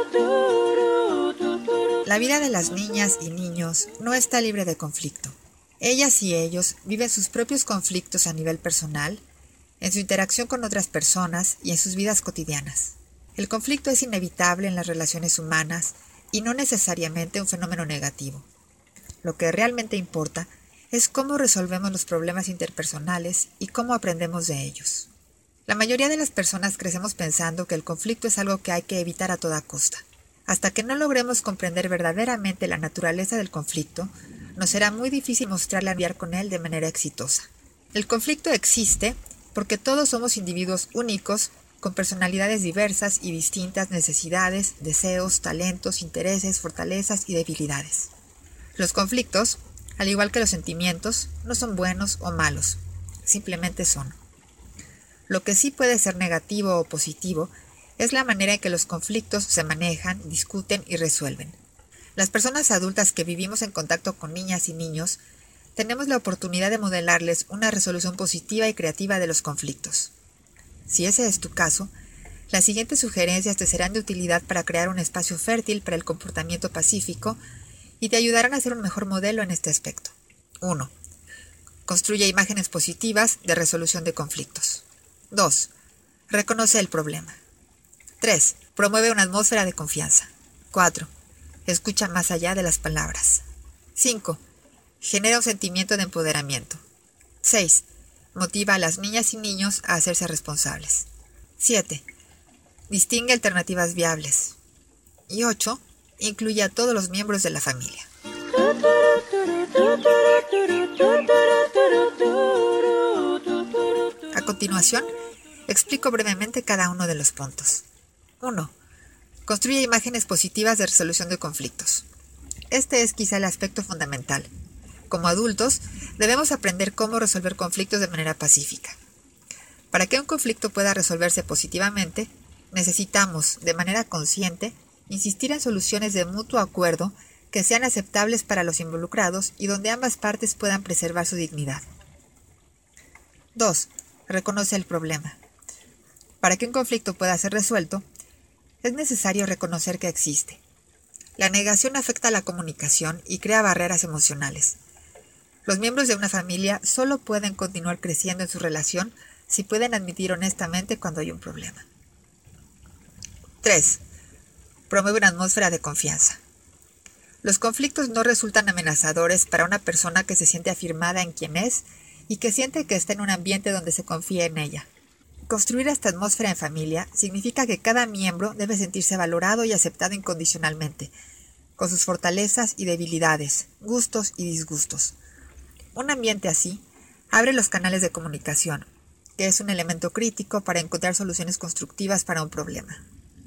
La vida de las niñas y niños no está libre de conflicto. Ellas y ellos viven sus propios conflictos a nivel personal, en su interacción con otras personas y en sus vidas cotidianas. El conflicto es inevitable en las relaciones humanas y no necesariamente un fenómeno negativo. Lo que realmente importa es cómo resolvemos los problemas interpersonales y cómo aprendemos de ellos. La mayoría de las personas crecemos pensando que el conflicto es algo que hay que evitar a toda costa. Hasta que no logremos comprender verdaderamente la naturaleza del conflicto, nos será muy difícil mostrarle a lidiar con él de manera exitosa. El conflicto existe porque todos somos individuos únicos, con personalidades diversas y distintas necesidades, deseos, talentos, intereses, fortalezas y debilidades. Los conflictos, al igual que los sentimientos, no son buenos o malos, simplemente son. Lo que sí puede ser negativo o positivo es la manera en que los conflictos se manejan, discuten y resuelven. Las personas adultas que vivimos en contacto con niñas y niños tenemos la oportunidad de modelarles una resolución positiva y creativa de los conflictos. Si ese es tu caso, las siguientes sugerencias te serán de utilidad para crear un espacio fértil para el comportamiento pacífico y te ayudarán a ser un mejor modelo en este aspecto. uno. Construye imágenes positivas de resolución de conflictos. dos. Reconoce el problema. tres. Promueve una atmósfera de confianza. cuatro. Escucha más allá de las palabras. cinco. Genera un sentimiento de empoderamiento. seis. Motiva a las niñas y niños a hacerse responsables. siete. Distingue alternativas viables. Y ocho. Incluye a todos los miembros de la familia. A continuación, explico brevemente cada uno de los puntos. uno. Construye imágenes positivas de resolución de conflictos. Este es quizá el aspecto fundamental. Como adultos, debemos aprender cómo resolver conflictos de manera pacífica. Para que un conflicto pueda resolverse positivamente, necesitamos, de manera consciente, insistir en soluciones de mutuo acuerdo que sean aceptables para los involucrados y donde ambas partes puedan preservar su dignidad. dos. Reconoce el problema. Para que un conflicto pueda ser resuelto, es necesario reconocer que existe. La negación afecta a la comunicación y crea barreras emocionales. Los miembros de una familia solo pueden continuar creciendo en su relación si pueden admitir honestamente cuando hay un problema. tres. Promueve una atmósfera de confianza. Los conflictos no resultan amenazadores para una persona que se siente afirmada en quien es y que siente que está en un ambiente donde se confía en ella. Construir esta atmósfera en familia significa que cada miembro debe sentirse valorado y aceptado incondicionalmente, con sus fortalezas y debilidades, gustos y disgustos. Un ambiente así abre los canales de comunicación, que es un elemento crítico para encontrar soluciones constructivas para un problema.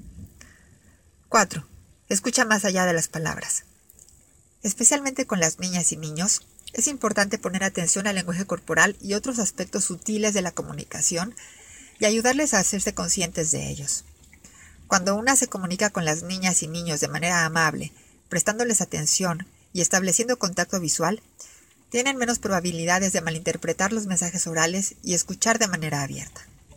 cuatro. Escucha más allá de las palabras. Especialmente con las niñas y niños, es importante poner atención al lenguaje corporal y otros aspectos sutiles de la comunicación y ayudarles a hacerse conscientes de ellos. Cuando una se comunica con las niñas y niños de manera amable, prestándoles atención y estableciendo contacto visual, tienen menos probabilidades de malinterpretar los mensajes orales y escuchar de manera abierta.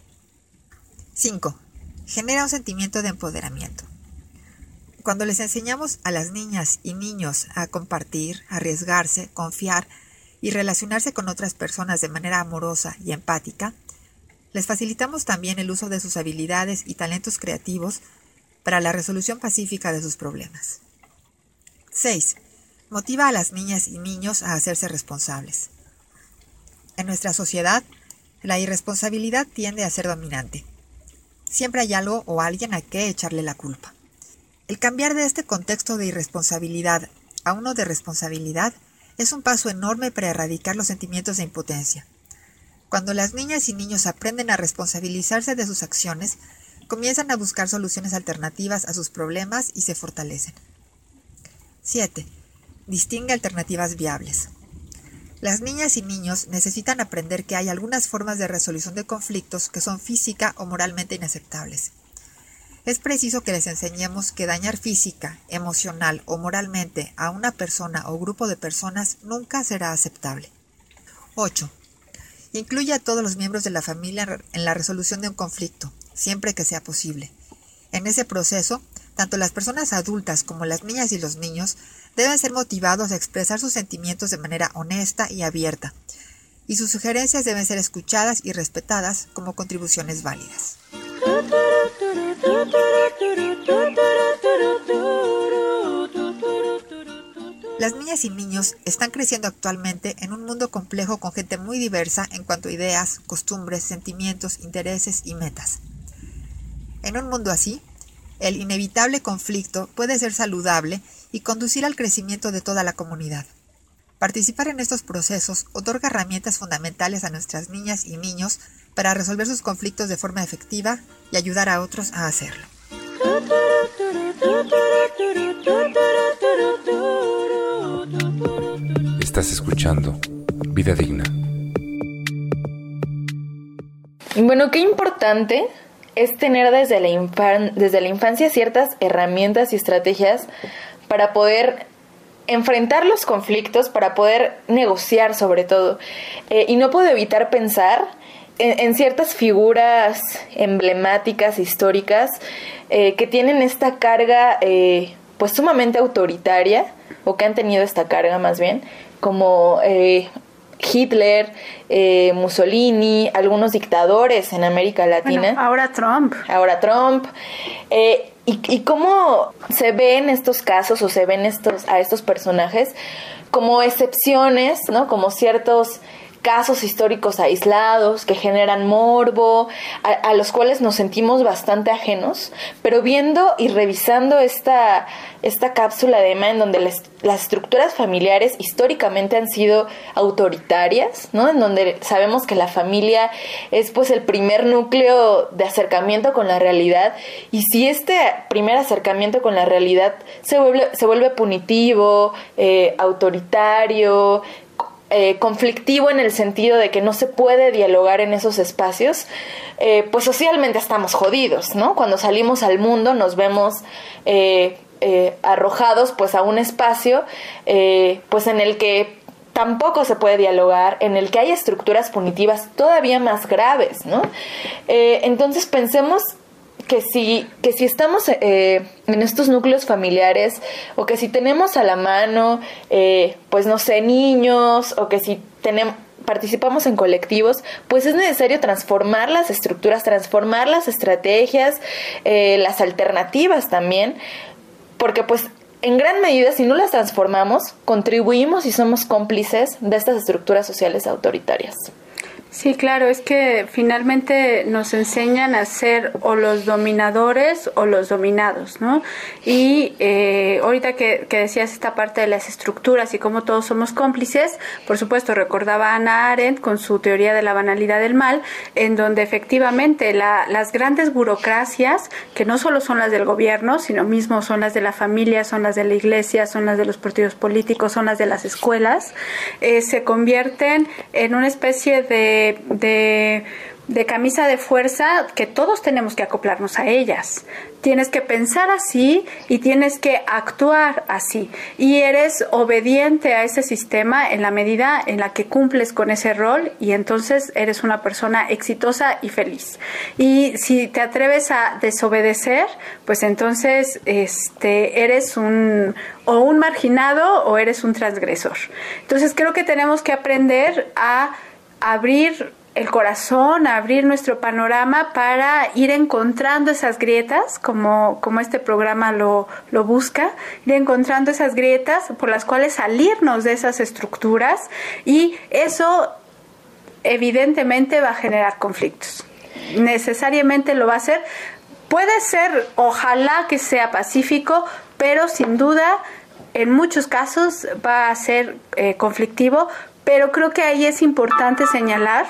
cinco. Genera un sentimiento de empoderamiento. Cuando les enseñamos a las niñas y niños a compartir, arriesgarse, confiar y relacionarse con otras personas de manera amorosa y empática, les facilitamos también el uso de sus habilidades y talentos creativos para la resolución pacífica de sus problemas. seis. Motiva a las niñas y niños a hacerse responsables. En nuestra sociedad, la irresponsabilidad tiende a ser dominante. Siempre hay algo o alguien a que echarle la culpa. El cambiar de este contexto de irresponsabilidad a uno de responsabilidad es un paso enorme para erradicar los sentimientos de impotencia. Cuando las niñas y niños aprenden a responsabilizarse de sus acciones, comienzan a buscar soluciones alternativas a sus problemas y se fortalecen. siete. Distingue alternativas viables. Las niñas y niños necesitan aprender que hay algunas formas de resolución de conflictos que son física o moralmente inaceptables. Es preciso que les enseñemos que dañar física, emocional o moralmente a una persona o grupo de personas nunca será aceptable. ocho. Incluye a todos los miembros de la familia en la resolución de un conflicto, siempre que sea posible. En ese proceso, Tanto las personas adultas como las niñas y los niños deben ser motivados a expresar sus sentimientos de manera honesta y abierta, y sus sugerencias deben ser escuchadas y respetadas como contribuciones válidas. Las niñas y niños están creciendo actualmente en un mundo complejo con gente muy diversa en cuanto a ideas, costumbres, sentimientos, intereses y metas. En un mundo así, el inevitable conflicto puede ser saludable y conducir al crecimiento de toda la comunidad. Participar en estos procesos otorga herramientas fundamentales a nuestras niñas y niños para resolver sus conflictos de forma efectiva y ayudar a otros a hacerlo. Estás escuchando Vida Digna. Bueno, qué importante es tener desde la, infan- desde la infancia ciertas herramientas y estrategias para poder enfrentar los conflictos, para poder negociar sobre todo. Eh, y no puedo evitar pensar en, en ciertas figuras emblemáticas, históricas, eh, que tienen esta carga eh, pues sumamente autoritaria, o que han tenido esta carga más bien, como eh, Hitler, eh, Mussolini, algunos dictadores en América Latina. Bueno, ahora Trump. Ahora Trump. Eh, y, y cómo se ven estos casos o se ven estos a estos personajes como excepciones, ¿no? Como ciertos casos históricos aislados que generan morbo, a, a los cuales nos sentimos bastante ajenos, pero viendo y revisando esta, esta cápsula de Emma, en donde les, las estructuras familiares históricamente han sido autoritarias, ¿no? En donde sabemos que la familia es pues el primer núcleo de acercamiento con la realidad, y si este primer acercamiento con la realidad se vuelve, se vuelve punitivo, eh, autoritario, Eh, conflictivo en el sentido de que no se puede dialogar en esos espacios, eh, pues socialmente estamos jodidos, ¿no? Cuando salimos al mundo nos vemos eh, eh, arrojados pues a un espacio eh, pues en el que tampoco se puede dialogar, en el que hay estructuras punitivas todavía más graves, ¿no? Eh, entonces pensemos que si, que si estamos eh, en estos núcleos familiares, o que si tenemos a la mano, eh, pues no sé, niños, o que si tenemos, participamos en colectivos, pues es necesario transformar las estructuras, transformar las estrategias, eh, las alternativas también, porque pues en gran medida, si no las transformamos, contribuimos y somos cómplices de estas estructuras sociales autoritarias. Sí, claro, es que finalmente nos enseñan a ser o los dominadores o los dominados, ¿no? Y eh, ahorita que, que decías esta parte de las estructuras y cómo todos somos cómplices, por supuesto recordaba a Hannah Arendt con su teoría de la banalidad del mal, en donde efectivamente la, las grandes burocracias, que no solo son las del gobierno, sino mismo son las de la familia, son las de la iglesia, son las de los partidos políticos, son las de las escuelas, eh, se convierten en una especie de De, de camisa de fuerza que todos tenemos que acoplarnos a ellas. Tienes que pensar así y tienes que actuar así. Y eres obediente a ese sistema en la medida en la que cumples con ese rol, y entonces eres una persona exitosa y feliz. Y si te atreves a desobedecer, pues entonces este, eres un o un marginado o eres un transgresor. Entonces creo que tenemos que aprender a abrir el corazón, abrir nuestro panorama para ir encontrando esas grietas, como, como este programa lo, lo busca, ir encontrando esas grietas por las cuales salirnos de esas estructuras, y eso evidentemente va a generar conflictos. Necesariamente lo va a hacer. Puede ser, ojalá que sea pacífico, pero sin duda en muchos casos va a ser eh, conflictivo. Pero creo que ahí es importante señalar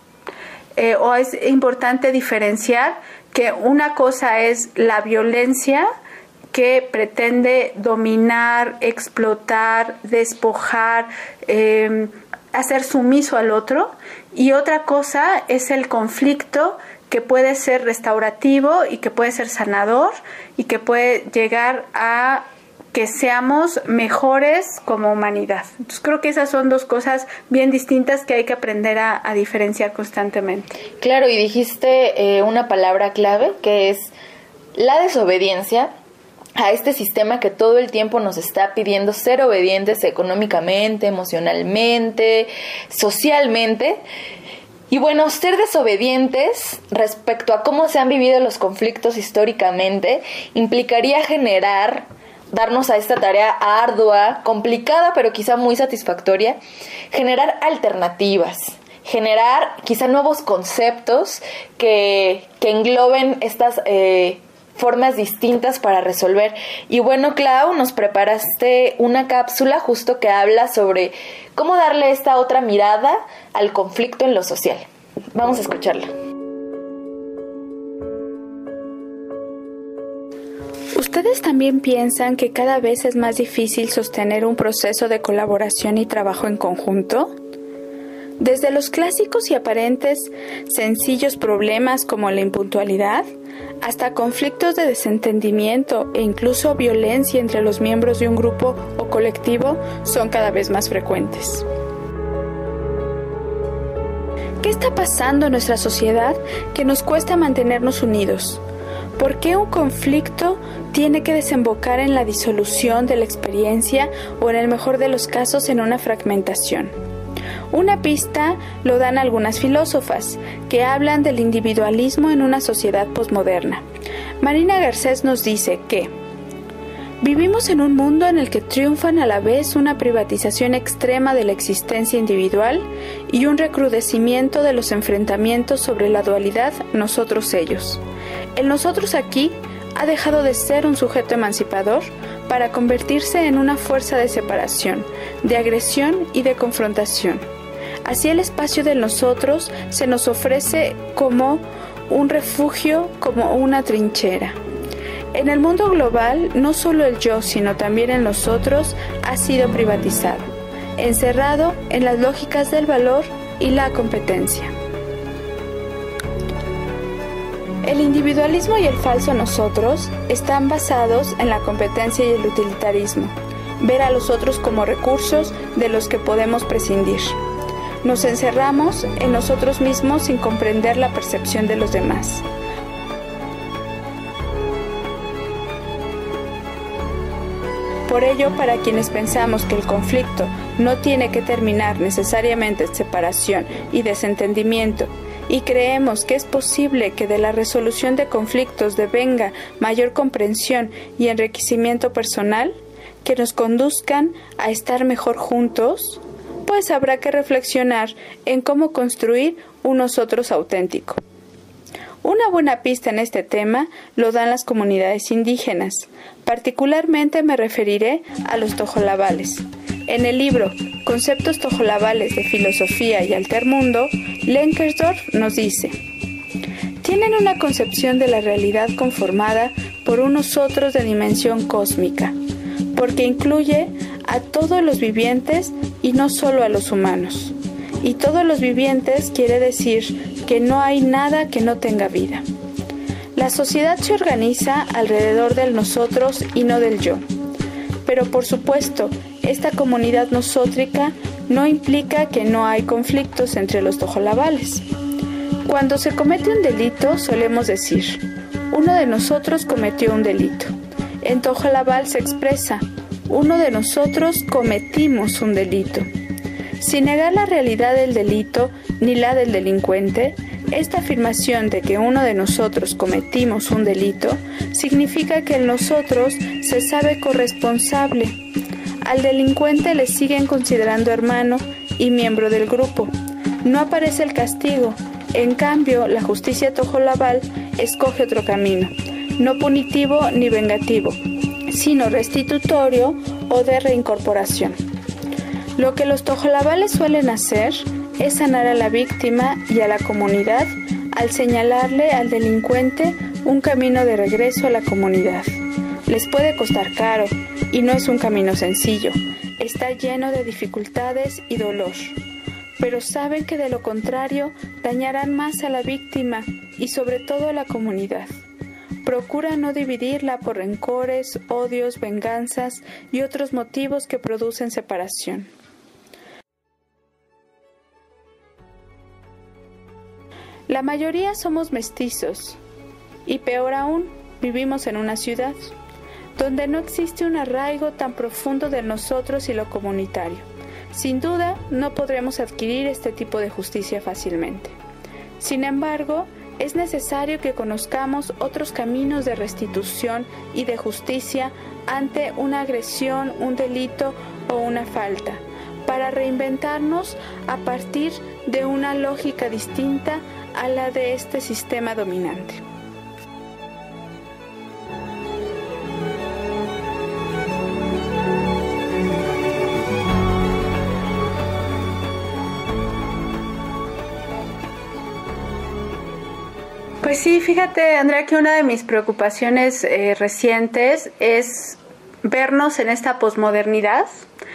eh, o es importante diferenciar que una cosa es la violencia que pretende dominar, explotar, despojar, eh, hacer sumiso al otro, y otra cosa es el conflicto que puede ser restaurativo y que puede ser sanador y que puede llegar a que seamos mejores como humanidad. Entonces creo que esas son dos cosas bien distintas que hay que aprender a, a diferenciar constantemente. Claro, y dijiste eh, una palabra clave, que es la desobediencia, a este sistema que todo el tiempo nos está pidiendo ser obedientes económicamente, emocionalmente, socialmente. Y bueno, ser desobedientes respecto a cómo se han vivido los conflictos históricamente implicaría generar, darnos a esta tarea ardua, complicada, pero quizá muy satisfactoria, generar alternativas, generar quizá nuevos conceptos que, que engloben estas eh, formas distintas para resolver. Y bueno, Clau, nos preparaste una cápsula justo que habla sobre cómo darle esta otra mirada al conflicto en lo social. Vamos a escucharla. ¿Ustedes también piensan que cada vez es más difícil sostener un proceso de colaboración y trabajo en conjunto? Desde los clásicos y aparentes sencillos problemas como la impuntualidad, hasta conflictos de desentendimiento e incluso violencia entre los miembros de un grupo o colectivo son cada vez más frecuentes. ¿Qué está pasando en nuestra sociedad que nos cuesta mantenernos unidos? ¿Por qué un conflicto tiene que desembocar en la disolución de la experiencia o, en el mejor de los casos, en una fragmentación? Una pista lo dan algunas filósofas que hablan del individualismo en una sociedad posmoderna. Marina Garcés nos dice que vivimos en un mundo en el que triunfan a la vez una privatización extrema de la existencia individual y un recrudecimiento de los enfrentamientos sobre la dualidad nosotros-ellos. El nosotros aquí ha dejado de ser un sujeto emancipador para convertirse en una fuerza de separación, de agresión y de confrontación. Así el espacio del nosotros se nos ofrece como un refugio, como una trinchera. En el mundo global, no solo el yo, sino también el nosotros ha sido privatizado, encerrado en las lógicas del valor y la competencia. El individualismo y el falso nosotros están basados en la competencia y el utilitarismo, ver a los otros como recursos de los que podemos prescindir. Nos encerramos en nosotros mismos sin comprender la percepción de los demás. Por ello, para quienes pensamos que el conflicto no tiene que terminar necesariamente en separación y desentendimiento, y creemos que es posible que de la resolución de conflictos devenga mayor comprensión y enriquecimiento personal, que nos conduzcan a estar mejor juntos, pues habrá que reflexionar en cómo construir un nosotros auténtico. Una buena pista en este tema lo dan las comunidades indígenas. Particularmente me referiré a los tojolabales. En el libro Conceptos tojolabales de filosofía y altermundo, Lenkersdorf nos dice: tienen una concepción de la realidad conformada por un nosotros de dimensión cósmica, porque incluye a todos los vivientes y no solo a los humanos. Y todos los vivientes quiere decir que no hay nada que no tenga vida. La sociedad se organiza alrededor del nosotros y no del yo. Pero por supuesto, esta comunidad nosótrica no implica que no hay conflictos entre los tojolabales. Cuando se comete un delito, solemos decir: uno de nosotros cometió un delito. En tojolabal se expresa: uno de nosotros cometimos un delito. Sin negar la realidad del delito ni la del delincuente, esta afirmación de que uno de nosotros cometimos un delito significa que el nosotros se sabe corresponsable. Al delincuente le siguen considerando hermano y miembro del grupo. No aparece el castigo. En cambio, la justicia tojolabal escoge otro camino, no punitivo ni vengativo, sino restitutorio o de reincorporación. Lo que los tojolabales suelen hacer es sanar a la víctima y a la comunidad al señalarle al delincuente un camino de regreso a la comunidad. Les puede costar caro y no es un camino sencillo. Está lleno de dificultades y dolor. Pero saben que de lo contrario dañarán más a la víctima y sobre todo a la comunidad. Procura no dividirla por rencores, odios, venganzas y otros motivos que producen separación. La mayoría somos mestizos y peor aún, vivimos en una ciudad. donde no existe un arraigo tan profundo de nosotros y lo comunitario. Sin duda, no podremos adquirir este tipo de justicia fácilmente. Sin embargo, es necesario que conozcamos otros caminos de restitución y de justicia ante una agresión, un delito o una falta, para reinventarnos a partir de una lógica distinta a la de este sistema dominante. Pues sí, fíjate, Andrea, que una de mis preocupaciones eh, recientes es vernos en esta posmodernidad,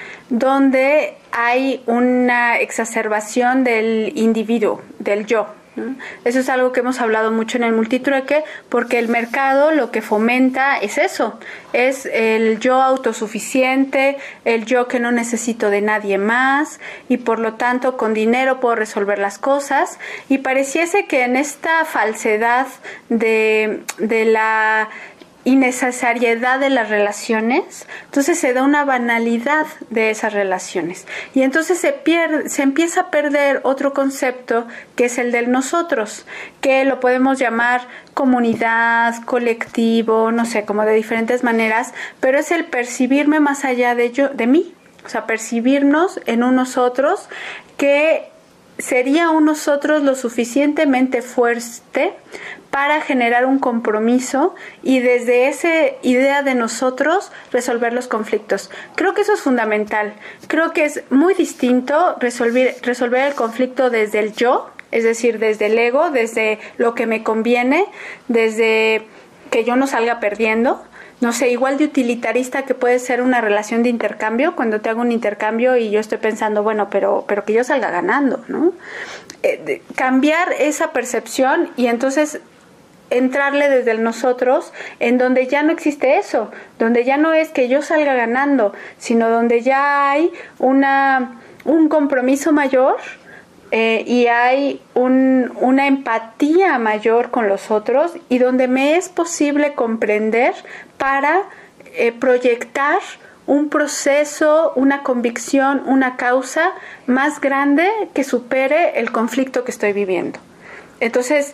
donde hay una exacerbación del individuo, del yo. Eso es algo que hemos hablado mucho en el multitrueque, porque el mercado lo que fomenta es eso, es el yo autosuficiente, el yo que no necesito de nadie más y por lo tanto con dinero puedo resolver las cosas, y pareciese que en esta falsedad de, de la innecesariedad de las relaciones, entonces se da una banalidad de esas relaciones y entonces se pierde, se empieza a perder otro concepto que es el del nosotros, que lo podemos llamar comunidad, colectivo, no sé, como de diferentes maneras, pero es el percibirme más allá de yo, de mí, o sea, percibirnos en un nosotros que sería un nosotros lo suficientemente fuerte para generar un compromiso y desde esa idea de nosotros resolver los conflictos. Creo que eso es fundamental. Creo que es muy distinto resolver, resolver el conflicto desde el yo, es decir, desde el ego, desde lo que me conviene, desde que yo no salga perdiendo. No sé, igual de utilitarista que puede ser una relación de intercambio, cuando te hago un intercambio y yo estoy pensando, bueno, pero, pero que yo salga ganando, ¿no? Eh, de, cambiar esa percepción y entonces entrarle desde el nosotros, en donde ya no existe eso, donde ya no es que yo salga ganando, sino donde ya hay una, un compromiso mayor, Eh, y hay un, una empatía mayor con los otros y donde me es posible comprender para eh, proyectar un proceso, una convicción, una causa más grande que supere el conflicto que estoy viviendo. Entonces,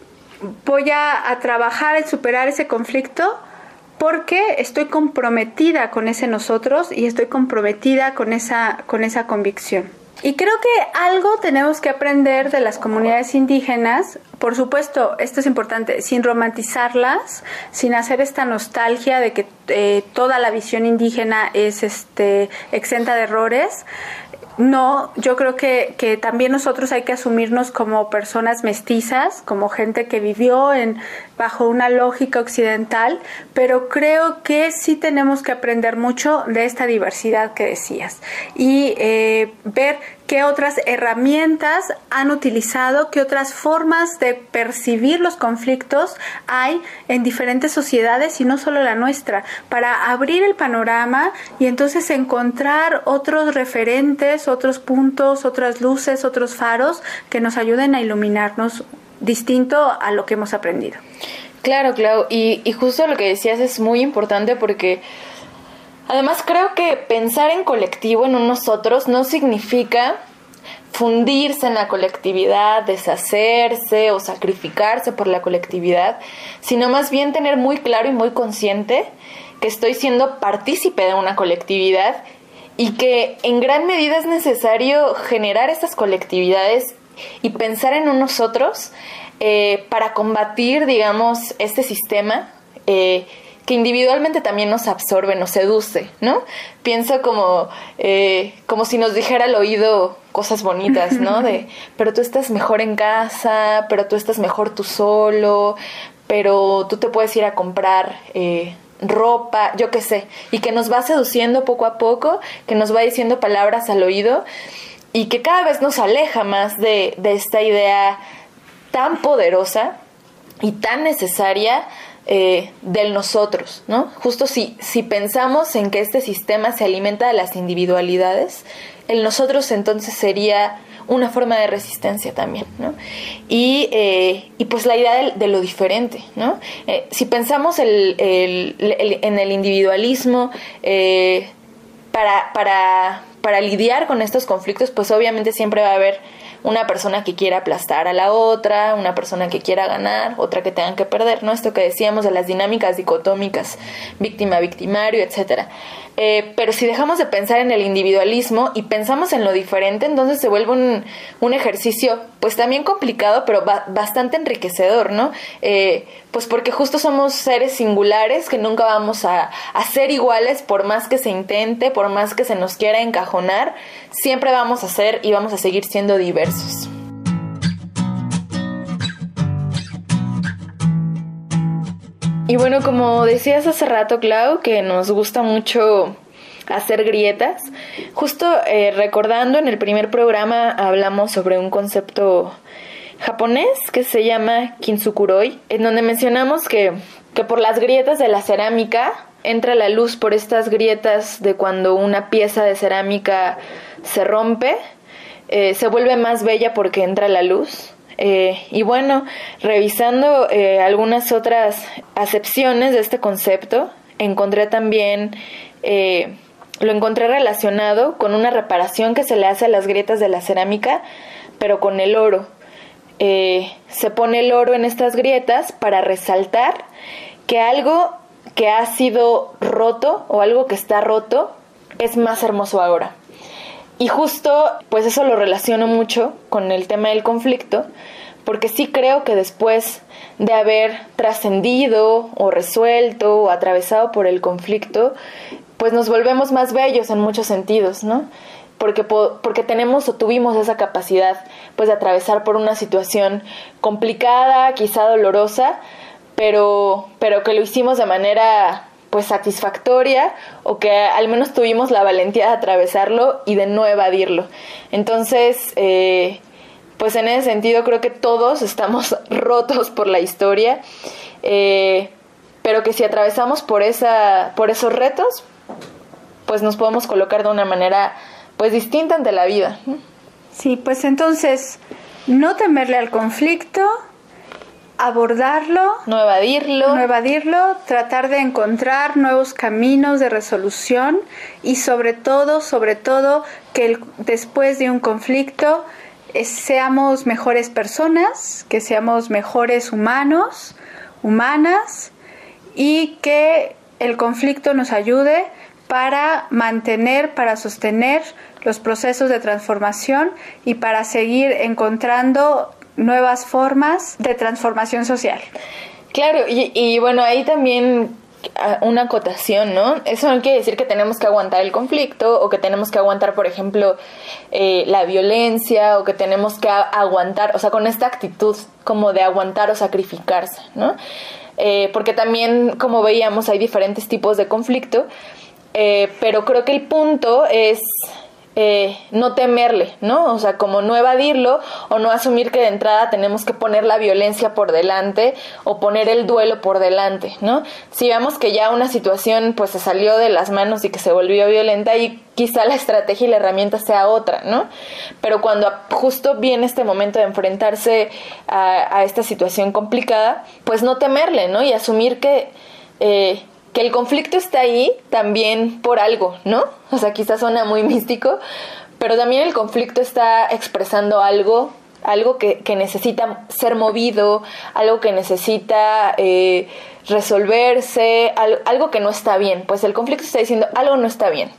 voy a, a trabajar en superar ese conflicto porque estoy comprometida con ese nosotros y estoy comprometida con esa, con esa convicción. Y creo que algo tenemos que aprender de las comunidades indígenas, por supuesto, esto es importante, sin romantizarlas, sin hacer esta nostalgia de que eh, toda la visión indígena es este, exenta de errores. No, yo creo que, que también nosotros hay que asumirnos como personas mestizas, como gente que vivió en, bajo una lógica occidental, pero creo que sí tenemos que aprender mucho de esta diversidad que decías y eh, ver qué otras herramientas han utilizado, qué otras formas de percibir los conflictos hay en diferentes sociedades y no solo la nuestra, para abrir el panorama y entonces encontrar otros referentes, otros puntos, otras luces, otros faros que nos ayuden a iluminarnos distinto a lo que hemos aprendido. Claro, Clau, y, y justo lo que decías es muy importante porque además creo que pensar en colectivo, en un nosotros, no significa fundirse en la colectividad, deshacerse o sacrificarse por la colectividad, sino más bien tener muy claro y muy consciente que estoy siendo partícipe de una colectividad y que en gran medida es necesario generar estas colectividades y pensar en un nosotros eh, para combatir, digamos, este sistema eh, que individualmente también nos absorbe, nos seduce, ¿no? Pienso como, eh, como si nos dijera al oído cosas bonitas, ¿no? De, pero tú estás mejor en casa, pero tú estás mejor tú solo, pero tú te puedes ir a comprar eh, ropa, yo qué sé, y que nos va seduciendo poco a poco, que nos va diciendo palabras al oído y que cada vez nos aleja más de, de esta idea tan poderosa y tan necesaria eh, del nosotros, ¿no? Justo si, si pensamos en que este sistema se alimenta de las individualidades, el nosotros entonces sería una forma de resistencia también, ¿no? Y, eh, y pues la idea de, de lo diferente, ¿no? Eh, si pensamos el, el, el, en el individualismo, eh, para, para, para lidiar con estos conflictos, pues obviamente siempre va a haber una persona que quiera aplastar a la otra, una persona que quiera ganar, otra que tengan que perder, ¿no? Esto que decíamos de las dinámicas dicotómicas, víctima-victimario, etcétera. Eh, pero si dejamos de pensar en el individualismo y pensamos en lo diferente, entonces se vuelve un, un ejercicio, pues también complicado, pero ba- bastante enriquecedor, ¿no? Eh, pues porque justo somos seres singulares que nunca vamos a, a ser iguales por más que se intente, por más que se nos quiera encajonar, siempre vamos a ser y vamos a seguir siendo diversos. Y bueno, como decías hace rato, Clau, que nos gusta mucho hacer grietas, justo eh, recordando en el primer programa hablamos sobre un concepto japonés que se llama kintsukuroi, en donde mencionamos que, que por las grietas de la cerámica entra la luz, por estas grietas de cuando una pieza de cerámica se rompe, eh, se vuelve más bella porque entra la luz. Eh, y bueno, revisando eh, algunas otras acepciones de este concepto, encontré también, eh, lo encontré relacionado con una reparación que se le hace a las grietas de la cerámica, pero con el oro. Eh, se pone el oro en estas grietas para resaltar que algo que ha sido roto o algo que está roto es más hermoso ahora. Y justo, pues eso lo relaciono mucho con el tema del conflicto, porque sí creo que después de haber trascendido o resuelto o atravesado por el conflicto, pues nos volvemos más bellos en muchos sentidos, ¿no? Porque, porque tenemos o tuvimos esa capacidad, pues, de atravesar por una situación complicada, quizá dolorosa, pero, pero que lo hicimos de manera pues satisfactoria, o que al menos tuvimos la valentía de atravesarlo y de no evadirlo. Entonces, eh, pues en ese sentido creo que todos estamos rotos por la historia, eh, pero que si atravesamos por esa, por esos retos, pues nos podemos colocar de una manera pues distinta ante la vida. Sí, pues entonces no temerle al conflicto, abordarlo, no evadirlo, no evadirlo, tratar de encontrar nuevos caminos de resolución y sobre todo, sobre todo que el, después de un conflicto eh, seamos mejores personas, que seamos mejores humanos, humanas, y que el conflicto nos ayude para mantener, para sostener los procesos de transformación y para seguir encontrando nuevas formas de transformación social. Claro, y, y bueno, ahí también una acotación, ¿no? Eso no quiere decir que tenemos que aguantar el conflicto o que tenemos que aguantar, por ejemplo, eh, la violencia, o que tenemos que a- aguantar, o sea, con esta actitud como de aguantar o sacrificarse, ¿no? Eh, porque también, como veíamos, hay diferentes tipos de conflicto, eh, pero creo que el punto es Eh, no temerle, ¿no? O sea, como no evadirlo o no asumir que de entrada tenemos que poner la violencia por delante o poner el duelo por delante, ¿no? Si vemos que ya una situación pues se salió de las manos y que se volvió violenta, y quizá la estrategia y la herramienta sea otra, ¿no? Pero cuando justo viene este momento de enfrentarse a, a esta situación complicada, pues no temerle, ¿no? Y asumir que eh, que el conflicto está ahí también por algo, ¿no? O sea, quizás suena muy místico, pero también el conflicto está expresando algo, algo que, que necesita ser movido, algo que necesita eh, resolverse, al, algo que no está bien. Pues el conflicto está diciendo algo no está bien.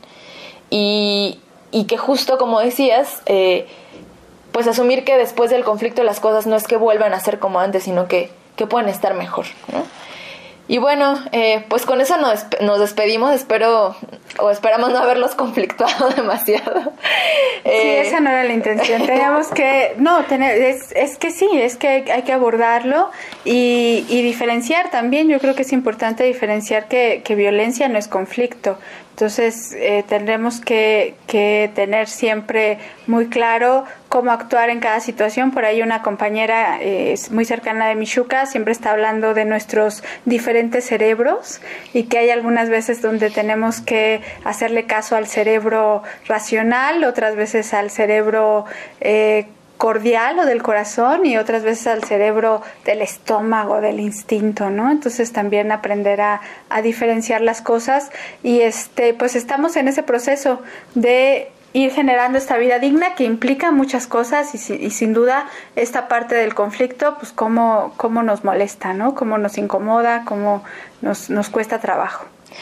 Y, y que justo como decías, eh, pues asumir que después del conflicto las cosas no es que vuelvan a ser como antes, sino que, que pueden estar mejor, ¿no? Y bueno, eh, pues con eso nos, nos despedimos, espero, o esperamos no haberlos conflictuado demasiado. Eh, sí, esa no era la intención, teníamos que, no, tener, es, es que sí, es que hay que abordarlo Y, y diferenciar también, yo creo que es importante diferenciar que, que violencia no es conflicto. Entonces eh, tendremos que, que tener siempre muy claro cómo actuar en cada situación. Por ahí una compañera eh, muy cercana de Michuca siempre está hablando de nuestros diferentes cerebros y que hay algunas veces donde tenemos que hacerle caso al cerebro racional, otras veces al cerebro eh, cordial o del corazón y otras veces al cerebro del estómago, del instinto, ¿no? Entonces también aprender a, a diferenciar las cosas y este pues estamos en ese proceso de ir generando esta vida digna que implica muchas cosas y, y sin duda esta parte del conflicto pues cómo, cómo nos molesta, ¿no? Cómo nos incomoda, cómo nos, nos cuesta trabajo.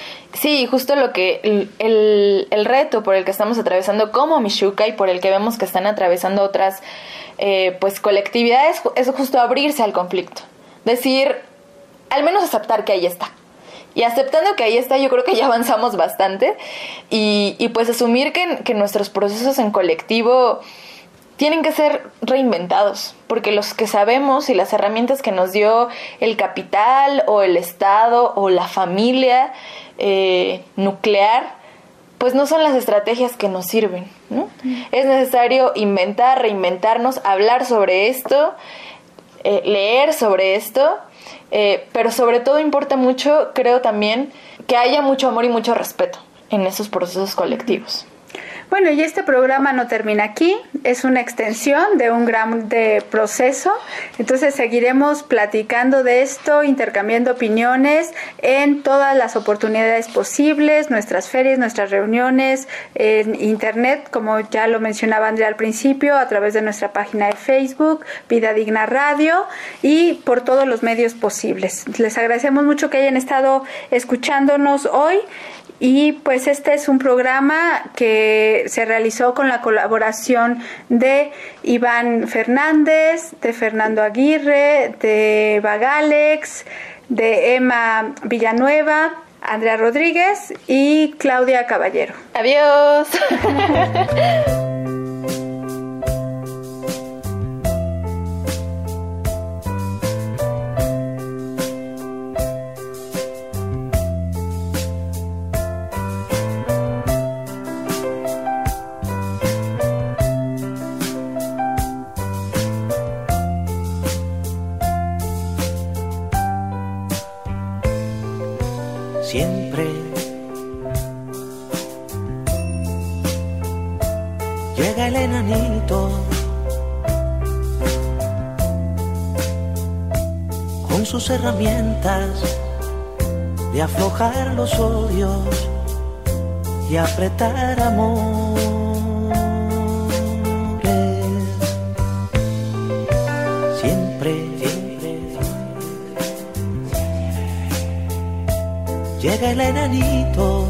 Sí, justo lo que el, el, el reto por el que estamos atravesando como Michuca y por el que vemos que están atravesando otras eh, pues colectividades es justo abrirse al conflicto, decir, al menos aceptar que ahí está. Y aceptando que ahí está, yo creo que ya avanzamos bastante y, y pues asumir que, que nuestros procesos en colectivo tienen que ser reinventados, porque los que sabemos y las herramientas que nos dio el capital o el Estado o la familia eh, nuclear, pues no son las estrategias que nos sirven, ¿no? Mm. Es necesario inventar, reinventarnos, hablar sobre esto, eh, leer sobre esto, eh, pero sobre todo importa mucho, creo también, que haya mucho amor y mucho respeto en esos procesos colectivos. Bueno, y este programa no termina aquí, es una extensión de un gran de proceso, entonces seguiremos platicando de esto, intercambiando opiniones en todas las oportunidades posibles, nuestras ferias, nuestras reuniones, en internet, como ya lo mencionaba Andrea al principio, a través de nuestra página de Facebook, Vida Digna Radio, y por todos los medios posibles. Les agradecemos mucho que hayan estado escuchándonos hoy. Y pues este es un programa que se realizó con la colaboración de Iván Fernández, de Fernando Aguirre, de Bagalex, de Emma Villanueva, Andrea Rodríguez y Claudia Caballero. Adiós. Siempre llega el enanito con sus herramientas de aflojar los odios y apretar amores. Siempre llega el enanito,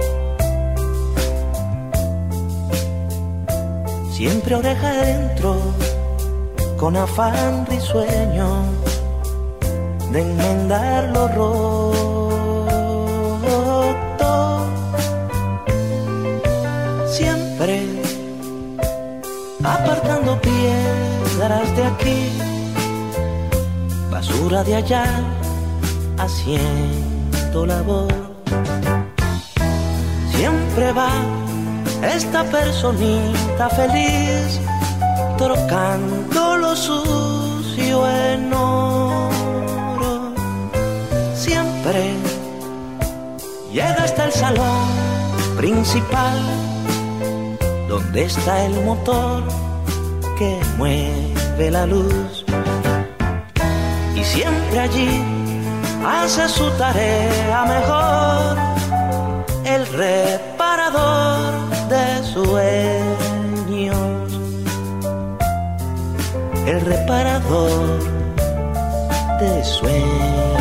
siempre oreja adentro, con afán risueño de enmendar lo roto. Siempre apartando piedras de aquí, basura de allá, haciendo labor. Siempre va esta personita feliz, trocando lo sucio en oro. Siempre llega hasta el salón principal, donde está el motor que mueve la luz. Y siempre allí hace su tarea mejor, el reparador de sueños, el reparador de sueños.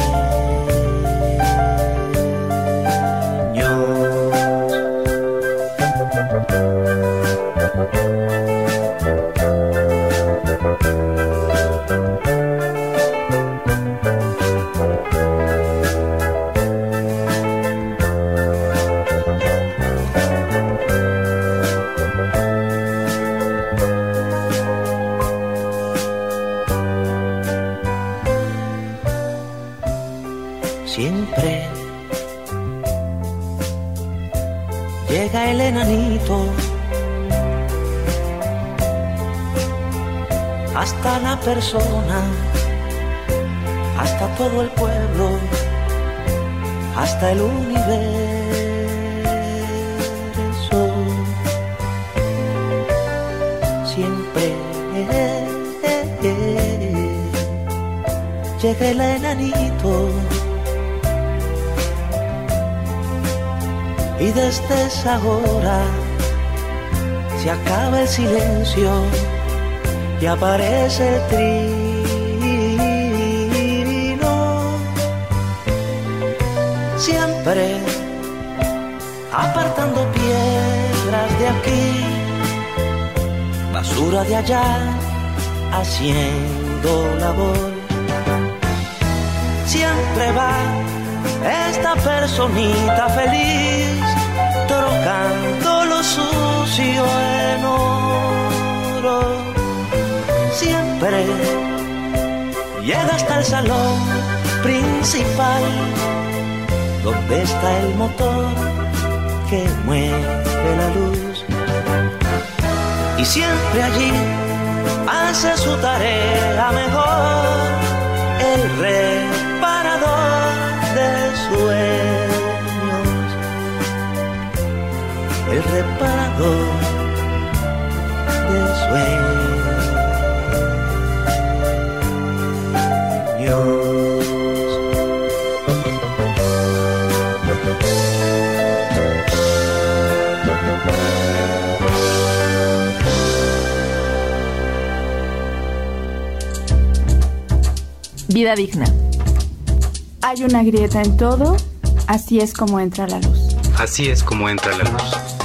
Siempre llega el enanito hasta la persona, hasta todo el pueblo, hasta el universo. Siempre llega el enanito y desde esa hora se acaba el silencio y aparece el trino. Siempre apartando piedras de aquí, basura de allá, haciendo labor. Siempre va esta personita feliz, trocando lo sucio en oro. Siempre llega hasta el salón principal, donde está el motor que mueve la luz. Y siempre allí hace su tarea mejor, el reparador de sueños, el reparador de sueños. Vida digna. Hay una grieta en todo, así es como entra la luz. Así es como entra la luz.